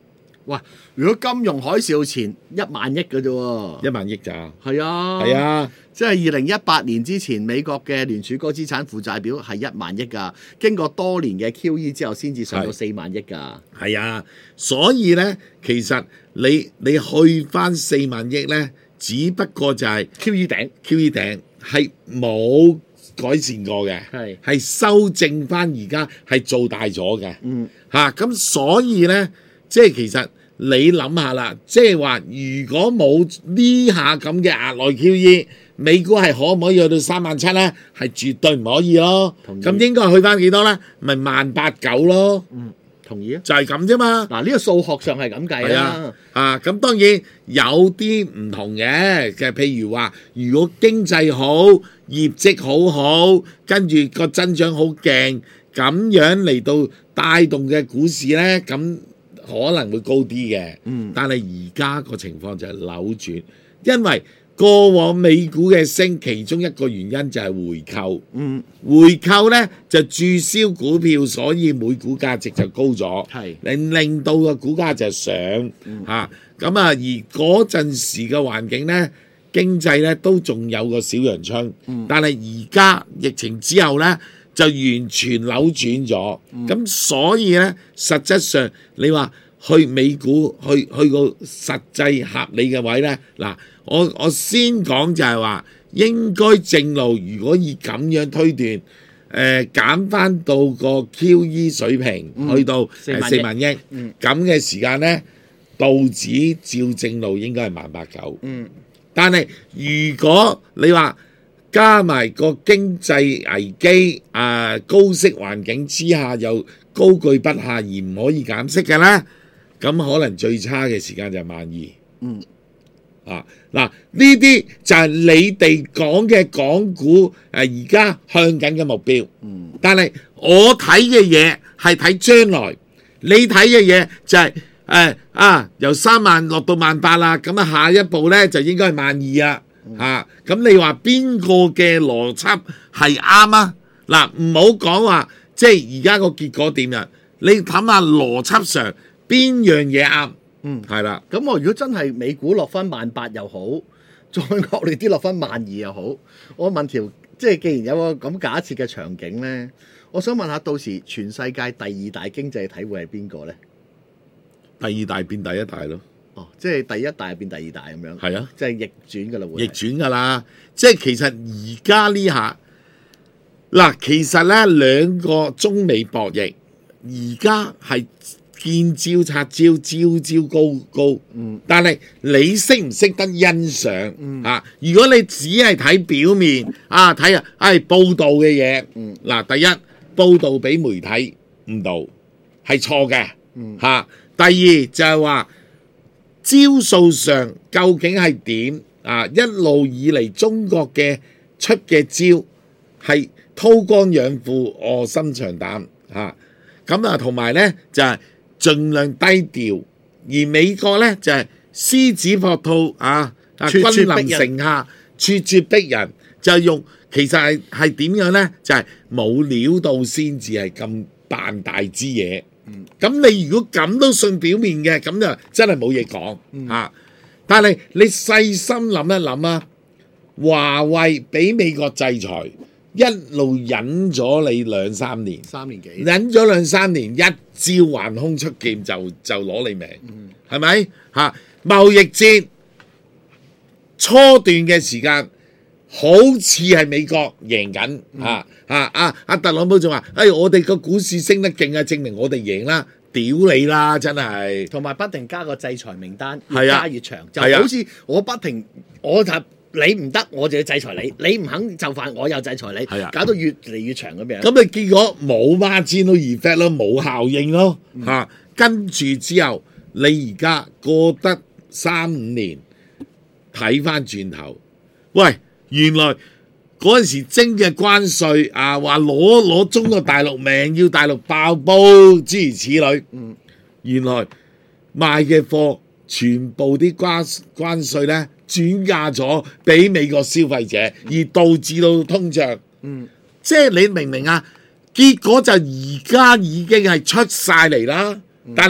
哇！如果金融海嘯前一萬億嘅啫喎， 一萬億咋？ 係啊， 係啊， 即係二零一八年之前，美國嘅聯儲局資產負債表係一萬億㗎，經過多年嘅 Q E 之後，先至上到四萬億㗎。 係啊，所以咧，其實你你去翻四萬億咧，只不過就係 Q E 頂 ，Q E 頂係冇改善過嘅， 係係修正翻而家係做大咗嘅。 嗯， 嚇咁、所以咧，即係其實你諗下啦，即係話如果冇呢下咁嘅額內 Q E，美股係可唔可以去到三萬七咧？係絕對唔可以咯。咁應該去翻幾多咧？咪萬八九咯。 嗯，同意啊。 就係咁啫嘛。 嗱，呢個數學上係咁計啦。 啊，啊咁當然有啲唔同嘅，嘅譬如話，如果經濟好、業績好好，跟住個增長好勁，咁樣嚟到帶動嘅股市咧，咁可能會高啲嘅。 嗯， 但係而家個情況就係扭轉，因為過往美股嘅升，其中一個原因就係回購。 嗯， 回購咧就註銷股票，所以每股價值就高咗， 係令令到個股價就上嚇。咁啊，而嗰陣時嘅環境咧，經濟咧都仲有個小陽春， 嗯但係而家疫情之後咧就完全扭轉咗。咁、 嗯所以咧，實質上你話去美股去去個實際合理嘅位咧，嗱。我我先講就係話應該正路，如果以咁樣推斷，誒、呃、減翻到個 Q E 水平， 嗯、 去到四萬億咁嘅、嗯、時間咧，道指照正路應該係萬八九。嗯，但係如果你話加埋個經濟危機啊、呃、高息環境之下又高居不下而唔可以減息嘅咧，咁可能最差嘅時間就係萬二。嗯。啊！嗱，呢啲就係你哋講嘅港股誒而家向緊嘅目標。嗯，但係我睇嘅嘢係睇將來，你睇嘅嘢就係、是、誒、呃、啊由三萬落到萬八啦，咁啊下一步咧就應該係萬二啊。嚇，咁你話邊個嘅邏輯係啱啊？嗱，唔好講話即係而家個結果點樣，你諗下邏輯上邊樣嘢啱？嗯，係啦。 咁我如果真係美股落翻萬八又好，再惡劣啲落翻萬二又好，我問條即係既然有個咁假設嘅場景咧，我想問下到時全世界第二大經濟體會係邊個咧？ 第二大變第一大咯。 哦，即係第一大變第二大咁樣。係啊，即係逆轉噶啦會。 逆轉噶啦，即係其實而家呢下嗱，其實咧兩個中美博弈，而家係。見招拆招，招招高高。嗯，但係你識唔識得欣賞？嗯啊，如果你只係睇表面啊，睇啊，唉報道嘅嘢。嗯，嗱，第一報道俾媒體誤導係錯嘅。嗯，嚇。第二就係話招數上究竟係點啊？一路以嚟中國嘅出嘅招係韜光養晦、臥薪嘗膽嚇。咁啊，同埋咧就係。盡量低調，而美國咧就係、是、獅子撲兔啊，啊君臨城下，咄咄逼人，就用其實係係點樣咧？就係、是、冇料到先至係咁扮大支嘢。咁、嗯、你如果咁都信表面嘅，咁就真係冇嘢講嚇。但係你細心諗一諗啊，華為俾美國制裁。一路忍咗你兩三年， 三年幾忍咗兩三年，一招橫空出劍就就攞你命，係咪嚇？貿易戰初段嘅時間好似係美國贏緊嚇嚇啊！阿特朗普仲話：誒我哋個股市升得勁啊，證明我哋贏啦！屌你啦，真係！ 同埋不停加個制裁名單， 越加越長，就好似我不停我就。你唔得，我就要制裁你；你唔肯就範，我又制裁你。係啊，搞到越嚟越長咁樣。 咁你結果冇 margin effect 咯，冇效應咯嚇、嗯啊。跟住之後，你而家過得三五年，睇翻轉頭，喂，原來嗰陣時徵嘅關稅啊，話攞攞中國大陸命，要大陸爆煲，諸如此類。嗯，原來賣嘅貨全部啲關關稅咧。轉嫁咗俾美國消費者，而導致到通脹。嗯，即係你明唔明啊？結果就而家已經係出晒嚟啦。但係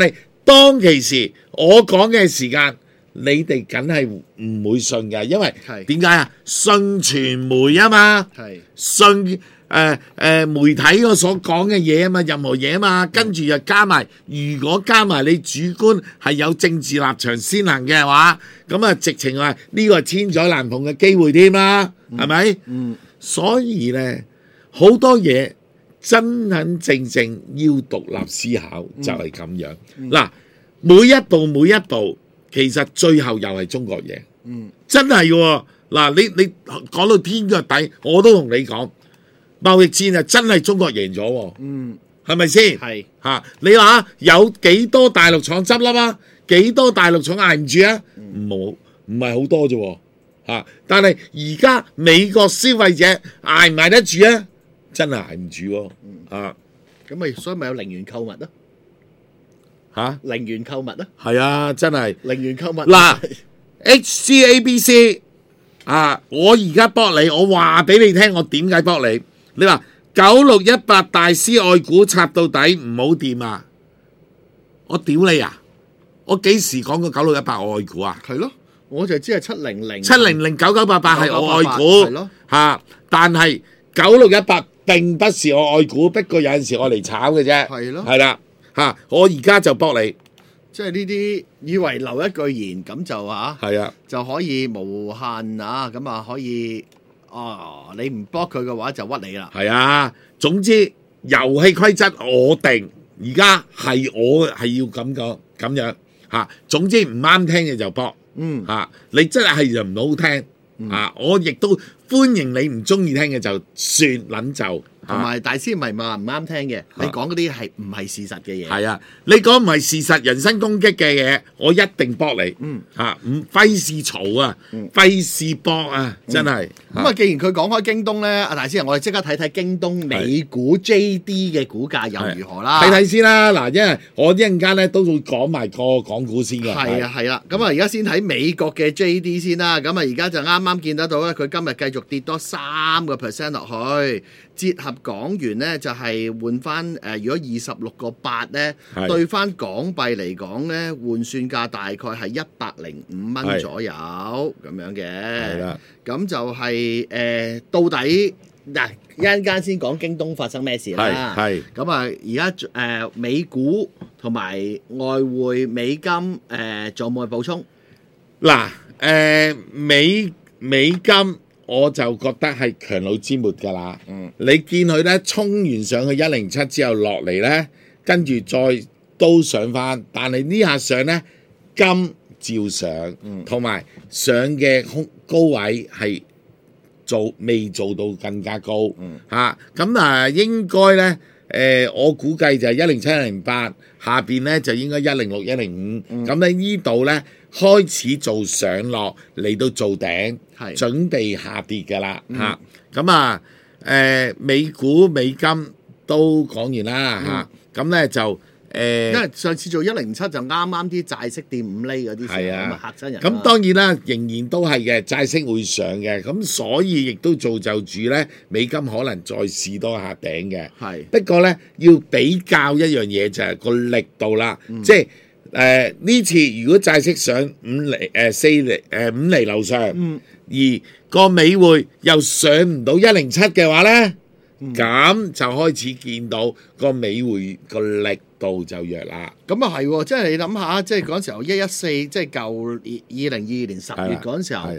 當其時我講嘅時間，你哋梗係唔會信嘅，因為點解啊？信傳媒啊嘛，信誒誒、呃呃、媒體我所講嘅嘢啊嘛，任何嘢啊嘛，跟住又加埋，如果加埋你主觀係有政治立場先行嘅話，咁啊直情話呢個係千載難逢嘅機會添啦，係咪？嗯，嗯，所以咧好多嘢真真正正要獨立思考，就係咁樣。嗱、嗯，每一步每一步。其實最後又係中國贏，嗯，真係嘅。嗱，你你講到天腳底，我都同你講，貿易戰啊，真係中國贏咗，嗯，係咪先？係嚇、啊，你話有幾多大陸廠執笠啊？幾多大陸廠捱唔住啊？冇、嗯，唔係好多啫，嚇、啊。但係而家美國消費者捱唔捱得住啊？真係捱唔住喎，啊， 咁咪、嗯啊、所以咪有零元購物咯。 嚇， 零元購物啊， 係啊，真係零元購物。 嗱，H C A B C 啊，我而家搏你，我話俾你聽，我點解搏你？你話九六一八大師愛股插到底唔好掂啊！我屌你啊！我幾時講過九六一八我愛股啊？ 係咯，我就知係七零零七零零九九八八係我愛股嚇，但係九六一八並不是我愛股，不過有陣時我嚟炒嘅啫。係咯，係啦。嚇、啊！我而家就搏你， 即係呢啲以為留一句言咁就嚇，係啊，就可以無限啊，咁啊可以哦，你唔搏佢嘅話就屈你啦。 係啊，總之遊戲規則我定，而家係我係要咁講咁樣嚇、啊。總之唔啱聽嘅就搏，嗯嚇、啊，你真係就唔好聽、嗯、啊！我亦都歡迎你唔中意聽嘅就算撚就。 同埋大師唔係話唔啱聽嘅，啊、你講嗰啲係唔係事實嘅嘢？ 係啊，你講唔係事實、人身攻擊嘅嘢，我一定駁你。嗯，嚇唔費事嘈啊，費事駁啊，真係。 咁啊，既然佢講開京東咧，阿大師，我哋即刻睇睇京東美股 J D 嘅股價又如何啦？ 睇睇先啦，嗱，因為我一陣間咧都會講埋個港股先嘅。 係啊，係啦，咁啊，而家先睇美國嘅 J D 先啦。咁啊，而家就啱啱見得到咧，佢今日繼續跌多三個 percent 落去。折合港元咧就係、是、換翻誒、呃，如果二十六個八咧，對翻港幣嚟講咧，換算價大概係一百零五蚊左右咁樣嘅。係啦，咁就係、是、誒、呃，到底嗱一陣間先講京東發生咩事啦。係咁啊，而家誒美股同埋外匯美金誒，仲、呃、有冇去補充？ 嗱誒、呃、美美金。我就覺得係強弩之末㗎啦。嗯，你見佢咧衝完上去一零七之後落嚟咧，跟住再都上翻，但係呢下上咧金照上，同埋、嗯、上嘅空高位係做未做到更加高。嗯，嚇咁啊，應該咧誒、呃，我估計就係一零七一零八下邊咧就應該一零六一零五。咁喺呢度咧開始做上落嚟到做頂。係準備下跌㗎啦嚇，咁、嗯、啊誒、呃、美股美金都講完啦嚇，咁咧、嗯啊、就誒，呃、 因為上次做一零七就啱啱啲債息跌五厘嗰啲，係啊嚇親人。 咁當然啦，仍然都係嘅債息會上嘅，咁所以亦都造就住咧美金可能再試多下頂嘅。係是，不過咧要比較一樣嘢就係個力度啦，嗯、即係誒呢次如果債息上五厘誒四厘誒五厘樓上。嗯而個美匯又上唔到一零七嘅話咧，咁、嗯、就開始見到個美匯個力度就弱啦。 咁啊係，即係你諗下，即係嗰陣時候一一四，即係舊二零二二年十月嗰陣時候，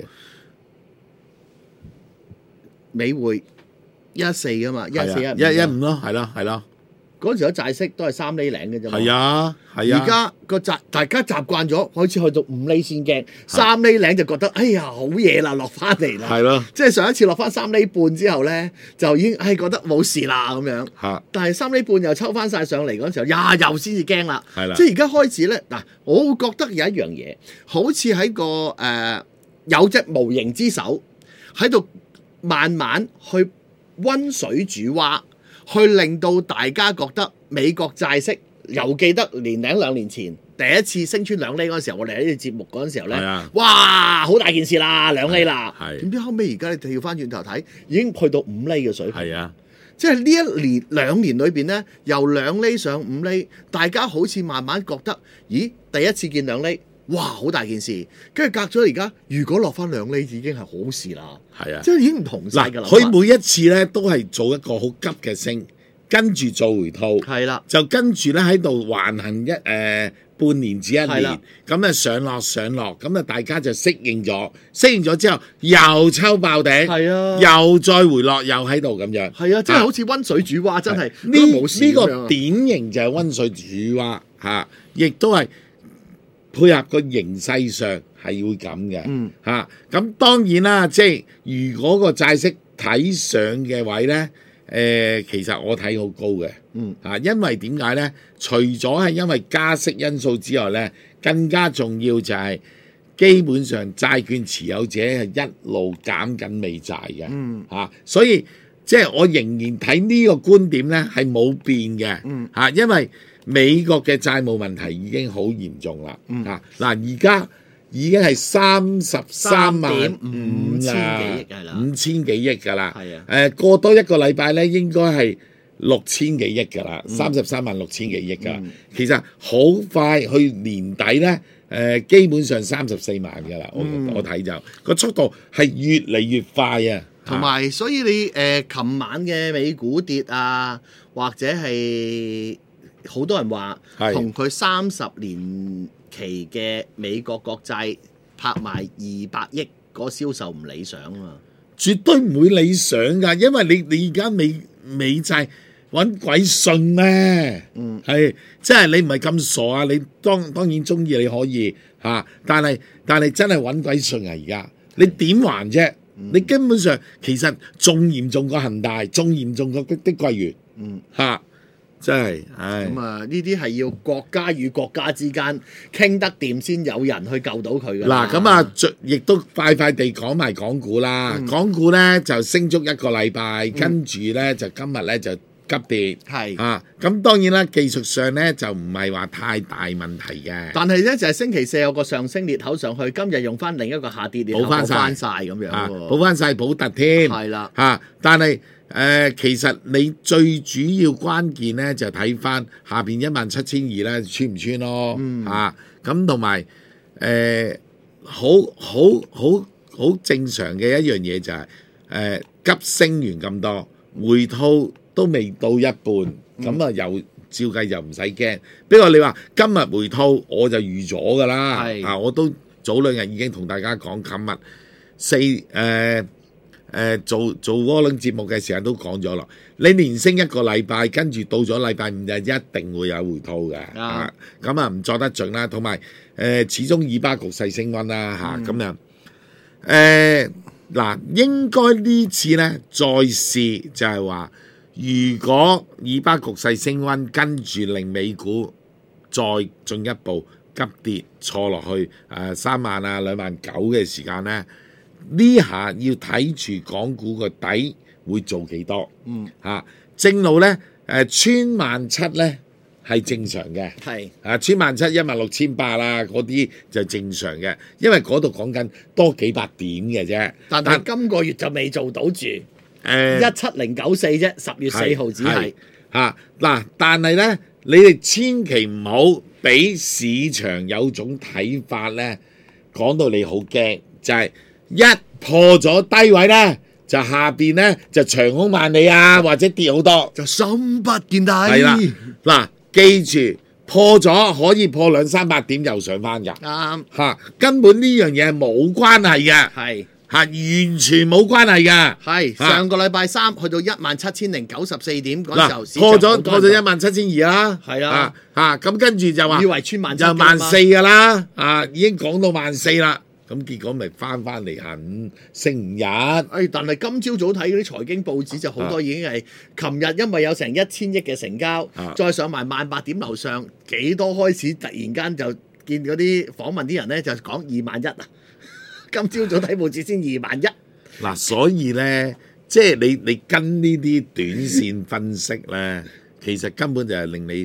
美匯一一四噶嘛，一一四一一一五咯，係咯係咯。 嗰陣時候債息都係三厘零嘅啫嘛。 係啊，係啊。 而家個債大家習慣咗，開始去到五厘先驚，三厘零就覺得哎呀好嘢啦，落翻嚟啦。係咯。即係上一次落翻三厘半之後咧，就已經係覺得冇事啦咁樣。嚇！但係三厘半又抽翻晒上嚟嗰陣時候，呀又先至驚啦。係啦。即係而家開始咧，嗱，我會覺得有一樣嘢，好似喺個誒、呃、有隻無形之手喺度慢慢去溫水煮蛙。去令到大家覺得美國債息，又記得年零兩年前第一次升穿兩厘嗰陣時候，我哋喺呢個節目嗰陣時候咧，啊、哇，好大件事啦，兩厘啦。點知後尾而家你跳翻轉頭睇，已經去到五厘嘅水平。係啊， 即係呢一年兩年裏邊咧，由兩厘上五厘，大家好似慢慢覺得，咦，第一次見兩厘，哇，好大件事。跟住隔咗而家，如果落翻兩厘已經係好事啦。 係啊， 即係已經唔同晒㗎啦。 佢每一次咧都係做一個好急嘅升，跟住做回吐， 係啦， 就跟住咧喺度橫行一誒、呃、半年至一年，咁啊上落上落，咁啊大家就適應咗，適應咗之後又抽爆頂，係啊，又再回落，又喺度咁樣， 係啊，真係好似溫水煮蛙，真係呢呢個典型就係溫水煮蛙嚇，亦都係配合個形勢上係會咁嘅，嗯嚇，咁當然啦，即係如果個債息睇上嘅位咧。誒、呃，其實我睇好高嘅，嗯啊，因為點解咧？除咗係因為加息因素之外咧，更加重要就係基本上債券持有者係一路減緊美債嘅，嗯啊，所以即係我仍然睇呢個觀點咧係冇變嘅，嗯啊，因為美國嘅債務問題已經好嚴重啦，嗯啊，嗱而家。已經係三十三萬五千幾億啦，五千幾億㗎啦。係啊，誒過多一個禮拜咧，應該係六千幾億㗎啦，三十三萬六千幾億㗎。嗯、其實好快去年底咧，誒、呃、基本上三十四萬㗎啦。我、嗯、我睇就個速度係越嚟越快啊。 同埋，所以你誒琴、呃、晚嘅美股跌啊，或者係好多人話同佢三十年期嘅美國國債拍賣二百億，個銷售唔理想啊！ 絕對唔會理想㗎，因為你你而家美美債揾鬼信咩？嗯，係即係你唔係咁傻啊！你當當然中意你可以嚇、啊，但係但係真係揾鬼信啊！而家你點還啫？嗯、你根本上其實仲嚴重過恒大，仲嚴重過碧桂園。嗯，嚇、啊。真係，唉！ 咁啊，呢啲係要國家與國家之間傾得掂先有人去救到佢㗎。 嗱，咁啊，亦都快快地講埋港股啦。嗯、港股咧就升足一個禮拜，嗯、跟住咧就今日咧就急跌。係啊，咁當然啦，技術上咧就唔係話太大問題嘅。 但係咧就係、是、星期四有個上升裂口上去，今日用翻另一個下跌裂口補翻晒咁樣。 啊，補翻晒補突添。係啦，嚇！但係。誒、呃，其實你最主要關鍵咧就睇翻下邊一萬七千二咧穿唔穿咯，嗯、啊，咁同埋誒好好好好正常嘅一樣嘢就係、是、誒、呃、急升完咁多，回吐都未到一半，咁啊又照計就唔使驚。不過你話今日回吐我就預咗㗎啦，是啊，我都早兩日已經同大家講，琴日四誒。呃誒、呃、做做窩輪節目嘅時間都講咗咯，你連升一個禮拜，跟住到咗禮拜五就一定會有回吐嘅，啊，咁啊唔作得準啦，同埋誒始終以巴局勢升溫啦，嚇咁樣誒嗱，應該呢次咧再試就係話，如果以巴局勢升溫，跟住令美股再進一步急跌挫落去誒三、呃、萬啊兩萬九嘅時間咧。呢下要睇住港股個底會做幾多，嗯嚇、啊、正路咧誒穿萬七咧係正常嘅，係啊穿萬七一萬六千八啦嗰啲就正常嘅，因為嗰度講緊多幾百點嘅啫。 但係今個月就未做到住，誒一七零九四啫，十月四號只係嚇嗱，但係咧你哋千祈唔好俾市場有種睇法咧，講到你好驚就係、是。一破咗低位咧，就下邊咧就長空萬里啊，或者跌好多， 就深不見底。 係啦，嗱，記住破咗可以破兩三百點又上翻㗎。啱嚇，根本呢樣嘢係冇關係嘅。係嚇，完全冇關係㗎。係上個禮拜三去到一萬七千零九十四點嗰時候， 破咗破咗一萬七千二啦。係啦，嚇咁跟住就話以為穿萬就萬四㗎啦。啊，已經講到萬四啦。咁結果咪翻翻嚟下五升五日， 誒！但係今朝早睇嗰啲財經報紙就好多已經係，琴日因為有成一千億嘅成交，啊、再上埋萬八點樓上，幾多開始突然間就見嗰啲訪問啲人咧就講二萬一啊！今朝早睇報紙先二萬一。 嗱，所以咧，即係你你跟呢啲短線分析咧，其實根本就係令你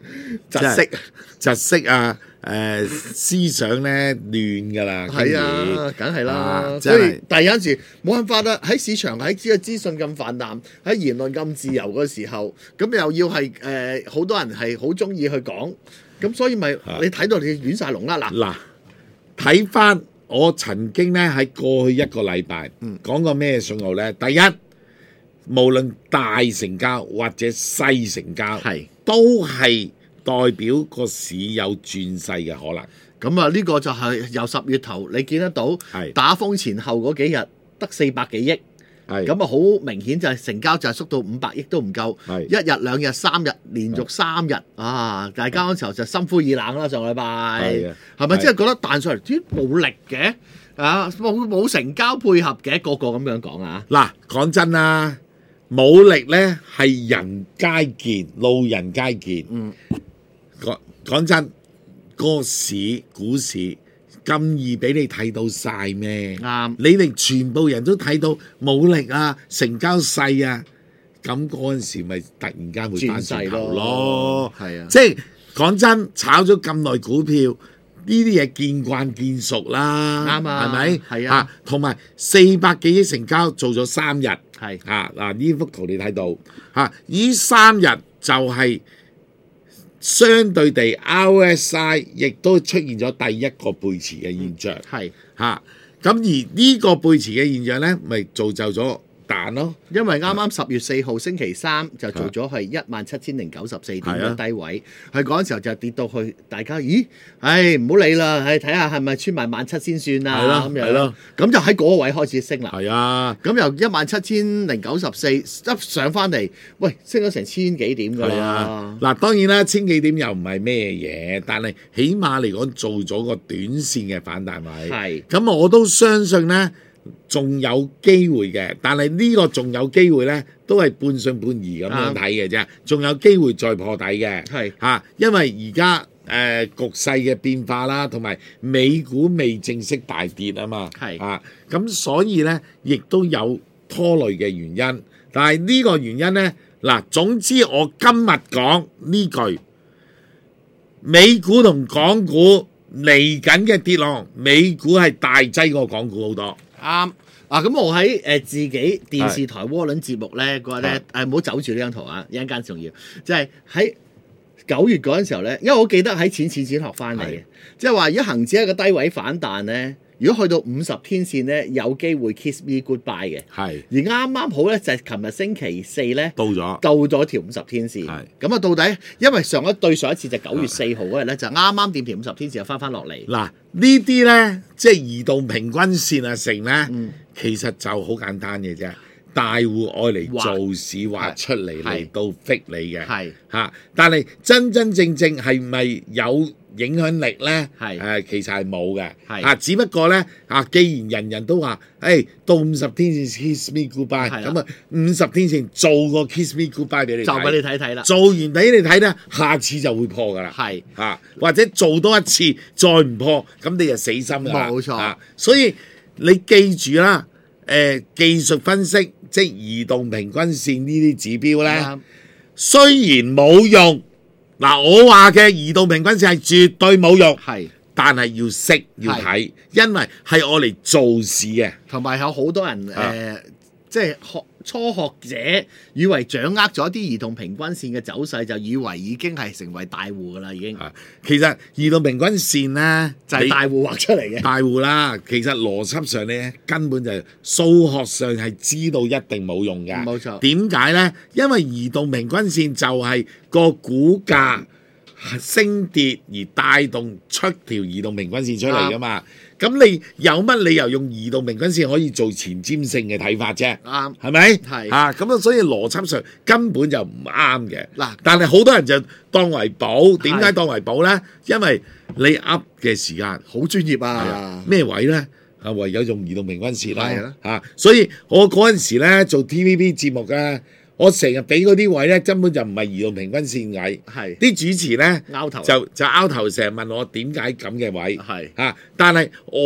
窒息窒息啊！誒、呃、思想咧亂㗎啦， 係啊，梗係啦， 啊、 所以但係有陣時冇辦法啦，喺市場喺資資訊咁泛濫，喺言論咁自由嘅時候，咁又要係誒好多人係好中意去講，咁所以咪你睇到你亂晒龍啦嗱嗱，睇翻我曾經咧喺過去一個禮拜講過咩信號咧？第一，無論大成交或者細成交，係都係代表個市有轉勢嘅可能。 咁啊，呢個就係由十月頭你見得到打風前後嗰幾日得四百幾億，咁啊好明顯就係成交就係縮到五百億都唔夠，一日兩日三日連續三日啊！大家嗰時候就心灰意冷啦，上個禮拜係咪即係覺得彈上嚟啲冇力嘅啊？冇冇成交配合嘅，個個咁樣講啊！ 嗱，講真啦，冇力咧係人皆見，路人皆見。嗯。講講真，個市股市咁易俾你睇到晒咩？啱，你哋全部人都睇到冇力啊，成交細啊，咁嗰陣時咪突然間會翻轉頭咯。係啊，即係講真，炒咗咁耐股票，呢啲嘢見慣見熟啦。啱啊，係咪？係啊，同埋四百幾億成交做咗三日，係啊嗱，呢幅圖你睇到嚇，呢三日就係、是。相對地 ，R S I 亦都出現咗第一個背馳嘅現象，係嚇咁而呢個背馳嘅現象咧，咪造就咗彈咯。 因為啱啱十月四號星期三就做咗係一萬七千零九十四點嘅低位，佢嗰陣時候就跌到去，大家咦？唉，唔好理啦，唉，睇下係咪穿埋萬七先算啦，咁樣，咁就喺嗰個位開始升啦。係啊，咁由一萬七千零九十四一上翻嚟，喂，升咗成千幾點㗎啦。 嗱，當然啦，千幾點又唔係咩嘢，但係起碼嚟講做咗個短線嘅反彈位。係，咁我都相信咧。仲有機會嘅，但係呢個仲有機會呢，都係半信半疑咁樣睇嘅啫。仲有機會再破底嘅，係嚇、啊，因為而家誒局勢嘅變化啦，同埋美股未正式大跌啊嘛，係啊，咁所以呢，亦都有拖累嘅原因。但係呢個原因呢，嗱，總之我今日講呢句，美股同港股嚟緊嘅跌浪，美股係大劑過港股好多。 啱啊！咁我喺誒、呃、自己電視台窩輪節目咧嗰日咧，誒唔好走住呢張圖啊！一陣間仲要，就係喺九月嗰陣時候咧，因為我記得喺錢錢錢學翻嚟嘅，即係話如果恆指一個低位反彈咧，如果去到五十天線咧，有機會 kiss me goodbye 嘅。係而啱啱好咧，就係琴日星期四咧，到咗到咗條五十天線。係咁啊，到底因為上一對上一次就九月四號嗰日咧，就啱啱掂條五十天線就翻翻落嚟。嗱。呢啲咧，即係移動平均線啊，成咧、嗯，其實就好簡單嘅啫。大戶愛嚟做市畫出嚟嚟到 fit 你嘅，係嚇。但係真真正正係咪有影響力咧？係誒、呃，其實係冇嘅。係啊，只不過咧啊，既然人人都話，誒、欸、到五十天線 kiss me goodbye，咁啊五十天線做個 kiss me goodbye 俾你睇，就俾你睇睇啦。做完俾你睇咧，下次就會破噶啦。係啊，或者做多一次再唔破，咁你就死心啦。冇錯、啊，所以你記住啦，誒、呃、技術分析。即係移動平均線呢啲指標咧，雖然冇用，嗱我話嘅移動平均線係絕對冇用，係，但係要識要睇，因為係我嚟做市嘅，同埋有好多人誒、呃，即係學初學者以為掌握咗啲移動平均線嘅走勢，就以為已經係成為大戶噶啦，已經。其實移動平均線咧就係、是、大戶畫出嚟嘅。大戶啦，其實邏輯上咧根本就係數學上係知道一定冇用嘅。冇錯。點解咧？因為移動平均線就係個股價升跌而帶動出條移動平均線出嚟噶嘛。咁你有乜理由用移動平均線可以做前瞻性嘅睇法啫？啱，係咪？係啊，咁啊，所以邏輯上根本就唔啱嘅。嗱，但係好多人就當為寶，點解當為寶咧？因為你噏嘅時間好專業啊！咩位咧？啊，唯有用移動平均線啦。嚇，所以我嗰陣時咧做 T V B 節目嘅。我成日俾嗰啲位咧，根本就唔係移動平均線位，係啲主持咧，拗頭就就拗頭，成日問我點解咁嘅位，係嚇、啊。但係我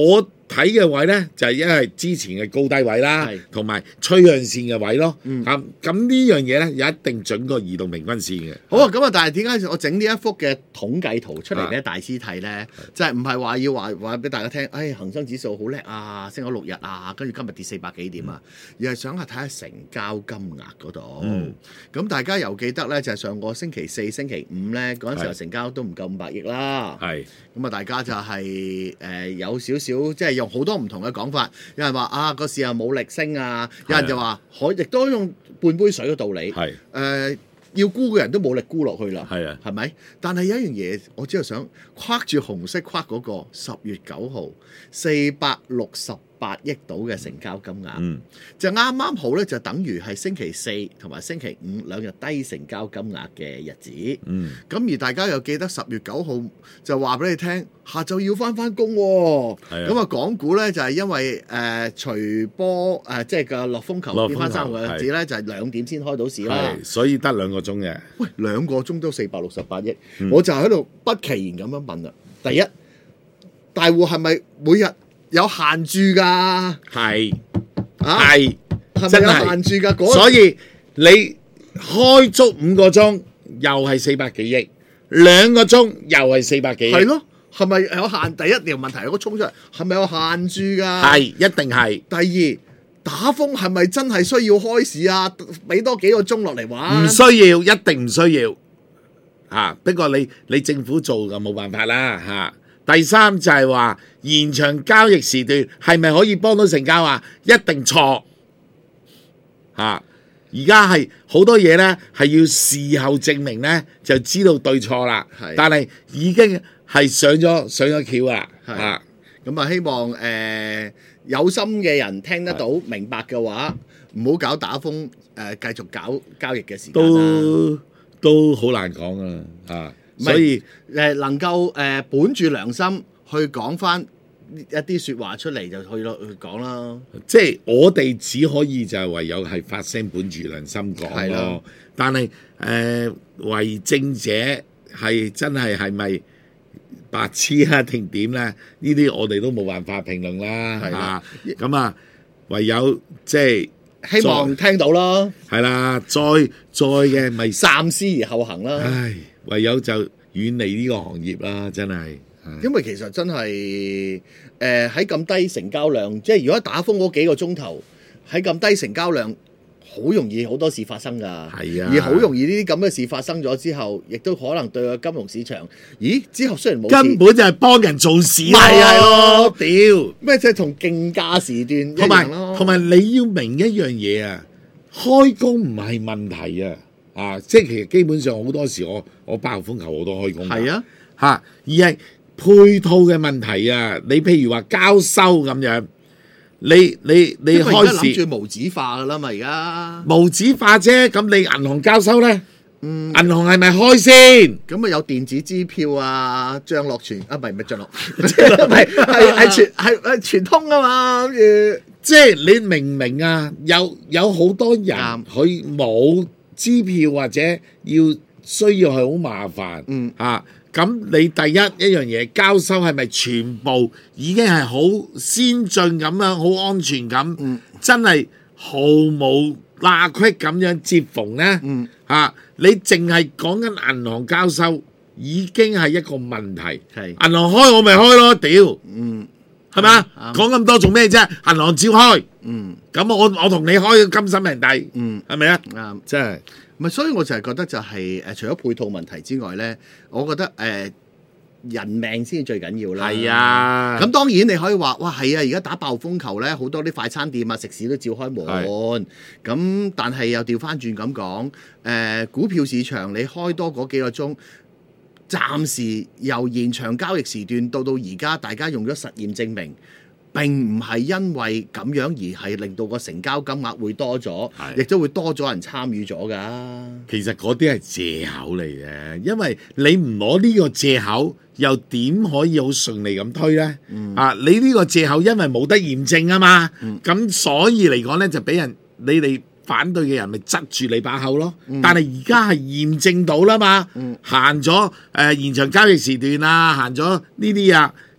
睇嘅位咧就係、是、因為之前嘅高低位啦，同埋趨向線嘅位咯。咁咁、嗯、呢樣嘢咧有一定準過移動平均線嘅。 好啊，咁啊，但係點解我整呢一幅嘅統計圖出嚟俾大師睇咧？就係唔係話要話話俾大家聽，誒、哎、恒生指數好叻啊，升咗六日啊，跟住今日跌四百幾點啊，嗯、而係想下睇下成交金額嗰度。咁、嗯、大家又記得咧，就係、是、上個星期四、星期五咧嗰陣時候成交都唔夠五百億啦。係咁啊，大家就係、是、誒、呃、有少少即係。用好多唔同嘅講法，有人話啊個市又冇力升啊，有人就話可亦都用半杯水嘅道理，誒、呃、要沽嘅人都冇力沽落去啦，係啊，係咪？但係有一樣嘢，我只係想框住紅色框嗰個十月九號四百六十八億度嘅成交金額，嗯、就啱啱好咧，就等於係星期四同埋星期五兩日低成交金額嘅日子。咁、嗯、而大家又記得十月九號就話俾你聽，下晝要翻翻工。咁啊，港股咧就係、是、因為誒隨波誒即係個落風球變翻三個日子咧，就係兩點先開到市啦。所以得兩個鐘嘅。喂，兩個鐘都四百六十八億，嗯、我就喺度不其然咁樣問啦。第一，大戶係咪每日有限注㗎？係係，係咪有限注㗎？所以你開足五個鐘，又係四百幾億；兩個鐘又係四百幾億。係咯，係咪有限？第一條問題，我衝出嚟，係咪有限注㗎？係，一定係。第二，打風係咪真係需要開市啊？俾多幾個鐘落嚟玩？唔需要，一定唔需要。嚇，不過你你政府做就冇辦法啦嚇。第三就係話延長交易時段係咪可以幫到成交啊？一定錯嚇！而家係好多嘢咧係要事後證明咧就知道對錯啦。但係已經係上咗上咗橋啦嚇。咁啊，希望誒、呃、有心嘅人聽得到明白嘅話，唔好搞打風誒、呃，繼續搞交易嘅時間都都好難講啊嚇。所以誒能夠誒、呃、本住良心去講翻一啲説話出嚟就去咯去講啦。即係我哋只可以就係唯有係發聲本住良心講咯。但係誒、呃、為政者係真係係咪白痴啊定點咧？呢啲我哋都冇辦法評論啦。係啊，咁啊唯有即係希望聽到啦。係啦，再再嘅咪三思而後行啦。唉。唯有就遠離呢個行業啦，真係。因為其實真係誒喺咁低成交量，即係如果打風嗰幾個鐘頭喺咁低成交量，好容易好多事發生㗎。係啊，而好容易呢啲咁嘅事發生咗之後，亦都可能對個金融市場，咦？之後雖然冇根本就係幫人做事咯。係啊，屌咩即係同競價時段一樣咯。同埋你要明一樣嘢啊，開工唔係問題啊。啊！即係其實基本上好多時我我八號風球我都開工。係啊，嚇、啊！而係配套嘅問題啊！你譬如話交收咁樣，你你你開始諗住無紙化㗎啦嘛，而家無紙化啫。咁你銀行交收咧？嗯，銀行係咪開先？咁啊有電子支票啊，帳落全啊，唔係唔係帳落，唔係係係全係係全通啊嘛。咁即係你明唔明啊？有有好多人佢冇支票或者要需要係好麻煩，嗯啊，咁你第一一樣嘢交收係咪全部已經係好先進咁樣，好安全咁，嗯、真係毫無罅隙咁樣接縫咧？嗯啊，你淨係講緊銀行交收已經係一個問題，係銀行開我咪開咯，屌，嗯，係咪啊？講咁多做咩啫？銀行照開。嗯，咁我我同你開金心人帝，嗯，係咪啊？啱，即係，咪所以我就係覺得就係、是、誒，除咗配套問題之外咧，我覺得誒、呃、人命先最緊要啦。係啊，咁當然你可以話，哇，係啊，而家打暴風球咧，好多啲快餐店啊、食肆都照開門。咁但係又調翻轉咁講，誒、呃、股票市場你開多嗰幾個鐘，暫時由延長交易時段到到而家，大家用咗實驗證明。並唔係因為咁樣而係令到個成交金額會多咗，亦都會多咗人參與咗㗎。其實嗰啲係藉口嚟嘅，因為你唔攞呢個藉口，又點可以好順利咁推呢？嗯、啊，你呢個藉口因為冇得驗證啊嘛，咁、嗯、所以嚟講呢，就俾人你哋反對嘅人咪窒住你把口咯。嗯、但係而家係驗證到啦嘛，行咗誒延長交易時段啊，行咗呢啲啊。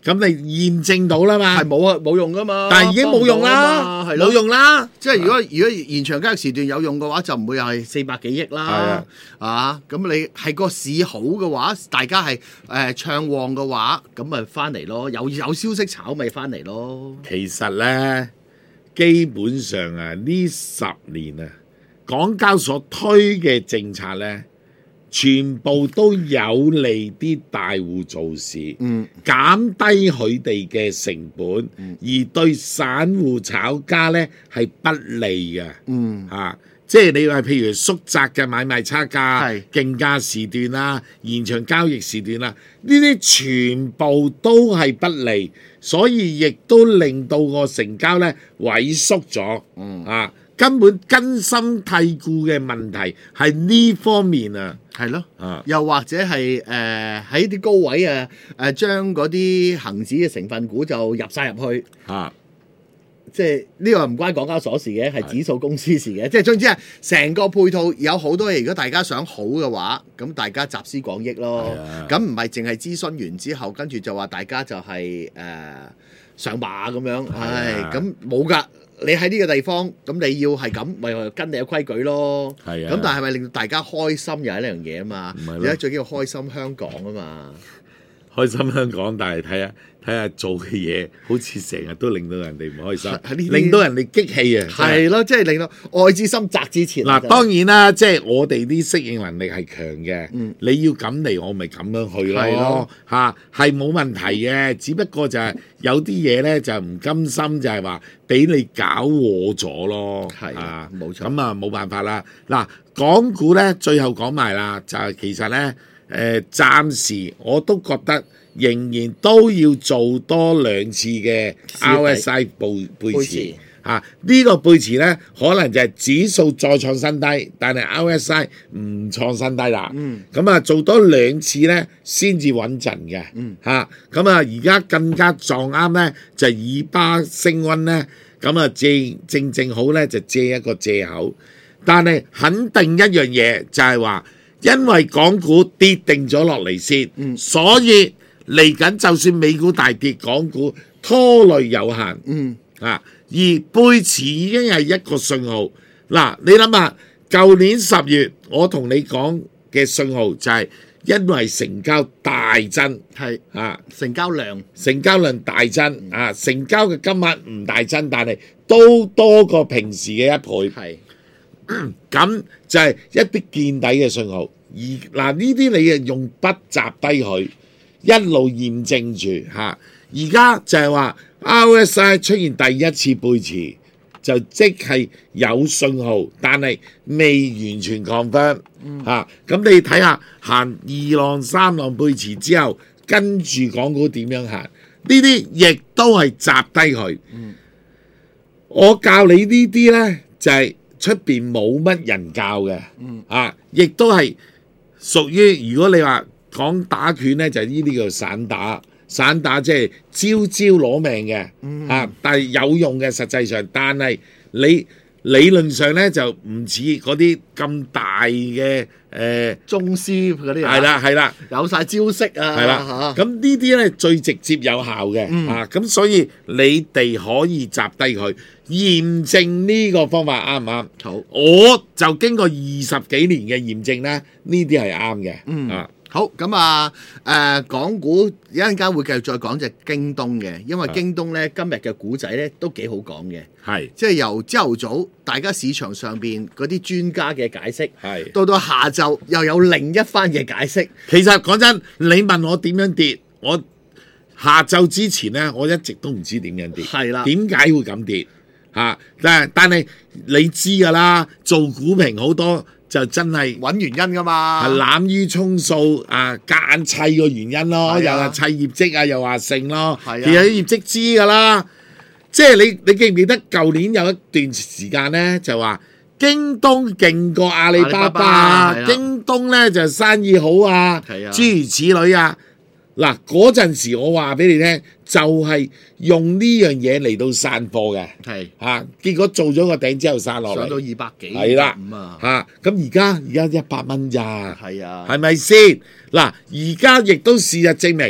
咁你驗證到啦嘛， 係冇啊冇用噶嘛， 但係已經冇用啦，冇用啦。 即係如果如果延長交易時段有用嘅話，就唔會又係四百幾億啦。啊，咁你係個市好嘅話，大家係誒暢旺嘅話，咁咪翻嚟咯。有有消息炒咪翻嚟咯。 其實咧，基本上啊，呢十年啊，港交所推嘅政策咧，全部都有利啲大戶做市， 嗯， 減低佢哋嘅成本， 嗯、 而對散戶炒家咧係不利嘅， 嗯啊，即係你話譬如縮窄嘅買賣差價、 係競價時段啦、延長交易時段啦，呢啲全部都係不利，所以亦都令到個成交咧萎縮咗， 嗯啊。根本根深蒂固嘅問題係呢方面啊， 係咯， 啊， 又或者係誒喺啲高位啊，誒將嗰啲恒指嘅成分股就入晒入去， 啊， 即係呢個唔關港交所事嘅，係指數公司事嘅，即係總之係成個配套有好多嘢。如果大家想好嘅話，咁大家集思廣益咯。咁唔係淨係諮詢完之後，跟住就話大家就係、是、誒、呃、上馬咁樣，唉，咁冇㗎。你喺呢個地方，咁你要係咁，咪跟你嘅規矩咯。係啊。咁但係咪令到大家開心又係呢樣嘢啊嘛？而家最緊要開心香港啊嘛。開心香港，但係睇下睇下做嘅嘢，好似成日都令到人哋唔開心，令到人哋激氣啊！ 係咯，即係令到愛之深責之切。 嗱，當然啦，即係我哋啲適應能力係強嘅。嗯，你要咁嚟，我咪咁樣去咯。嚇，係冇問題嘅，只不過就係有啲嘢咧就唔甘心，就係話俾你搞禍咗咯。係啊，冇錯。咁啊冇辦法啦。嗱，港股咧最後講埋啦，就係其實咧。誒、呃，暫時我都覺得仍然都要做多兩次嘅 R S I 背背馳嚇，呢個背馳咧可能就係指數再創新低，但係 R S I 唔創新低啦。嗯，咁啊做多兩次咧先至穩陣嘅。嗯，嚇，咁啊而家更加撞啱咧就以巴升溫咧，咁啊借正正好咧就借一個藉口，但係肯定一樣嘢就係話。因為港股跌定咗落嚟先，嗯、所以嚟緊就算美股大跌，港股拖累有限。嗯啊，而背馳已經係一個信號。嗱、啊，你諗下，舊年十月我同你講嘅信號就係因為成交大增，係啊，成交量成交量大增啊，成交嘅金額唔大增，但係都多過平時嘅一倍。係。咁就係一啲見底嘅信號，而嗱呢啲你啊用筆擲低佢，一路驗證住嚇。而家就係話 R S I 出現第一次背馳，就即係有信號，但係未完全 confirm 嚇。咁你睇下行二浪三浪背馳之後，跟住港股點樣行？呢啲亦都係擲低佢。我教你呢啲咧就係、是。出邊冇乜人教嘅，嗯、啊，亦都係屬於如果你話講打拳咧，就呢啲叫做散打，散打即係招招攞命嘅，嗯、啊，但係有用嘅實際上，但係你理論上咧就唔似嗰啲咁大嘅誒宗師嗰啲，係啦係啦，有晒招式啊，係啦，咁呢啲咧最直接有效嘅，嗯、啊，咁所以你哋可以集低佢。驗證呢個方法啱唔啱？好，我就經過二十幾年嘅驗證咧，呢啲係啱嘅。嗯啊，好咁啊，誒、呃，港股一陣間會繼續再講隻京東嘅，因為京東咧今日嘅古仔咧都幾好講嘅。係，即係由朝頭早大家市場上邊嗰啲專家嘅解釋，係到到下晝又有另一番嘅解釋。其實講真，你問我點樣跌，我下晝之前咧，我一直都唔知點樣跌。係啦，點解會咁跌？啊！但但係你知㗎啦，做股評好多就真係揾原因㗎嘛，係濫竽充數啊，夾硬砌個原因咯，啊、又話砌業績啊，又話勝咯，啊、其實啲業績知㗎啦。即係你你記唔記得舊年有一段時間咧，就話京東勁過阿里巴巴，阿里巴巴京東咧就生意好啊，諸如此類啊。嗱，嗰陣時我話俾你聽，就係、是、用呢樣嘢嚟到散貨嘅，係嚇、啊，結果做咗個頂之後散落嚟，上到二百幾，係啦，嚇，咁而家而家一百蚊咋，係啊，係咪先？嗱，而家亦都事實證明，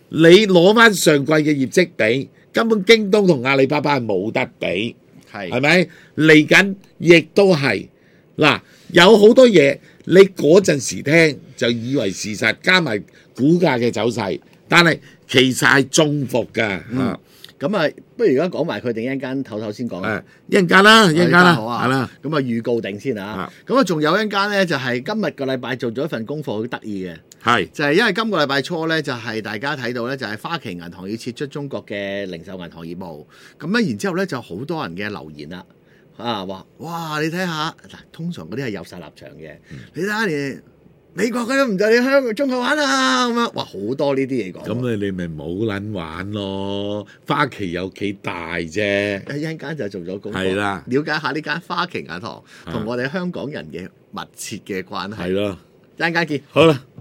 你攞翻上季嘅業績比，根本京東同阿里巴巴係冇得比， 係係咪？嚟緊亦都係嗱，有好多嘢你嗰陣時聽就以為事實，加埋股價嘅走勢，但係其實係中伏㗎嚇。 嗯咁啊，不如而家講埋佢哋一陣間唞唞先講啦。 誒，一陣間啦，一陣間啦， 好啊， 係啦。 咁啊預告定先啊。咁啊，仲有一陣間咧，就係今日個禮拜做咗一份功課，好得意嘅。 係， 就係因為今個禮拜初咧，就係大家睇到咧，就係花旗銀行要撤出中國嘅零售銀行業務。咁咧，然之後咧就好多人嘅留言啦，啊話哇，你睇下嗱，通常嗰啲係有晒立場嘅，你睇下你。美國佢都唔就你香港中國玩啊咁樣，哇好多呢啲嘢講。 咁你你咪冇撚玩咯，花旗有幾大啫？ 一陣間就做咗功課， 係啦， 了解下呢間花旗銀行同我哋香港人嘅密切嘅關係。 係咯， 一陣間見。 好啦。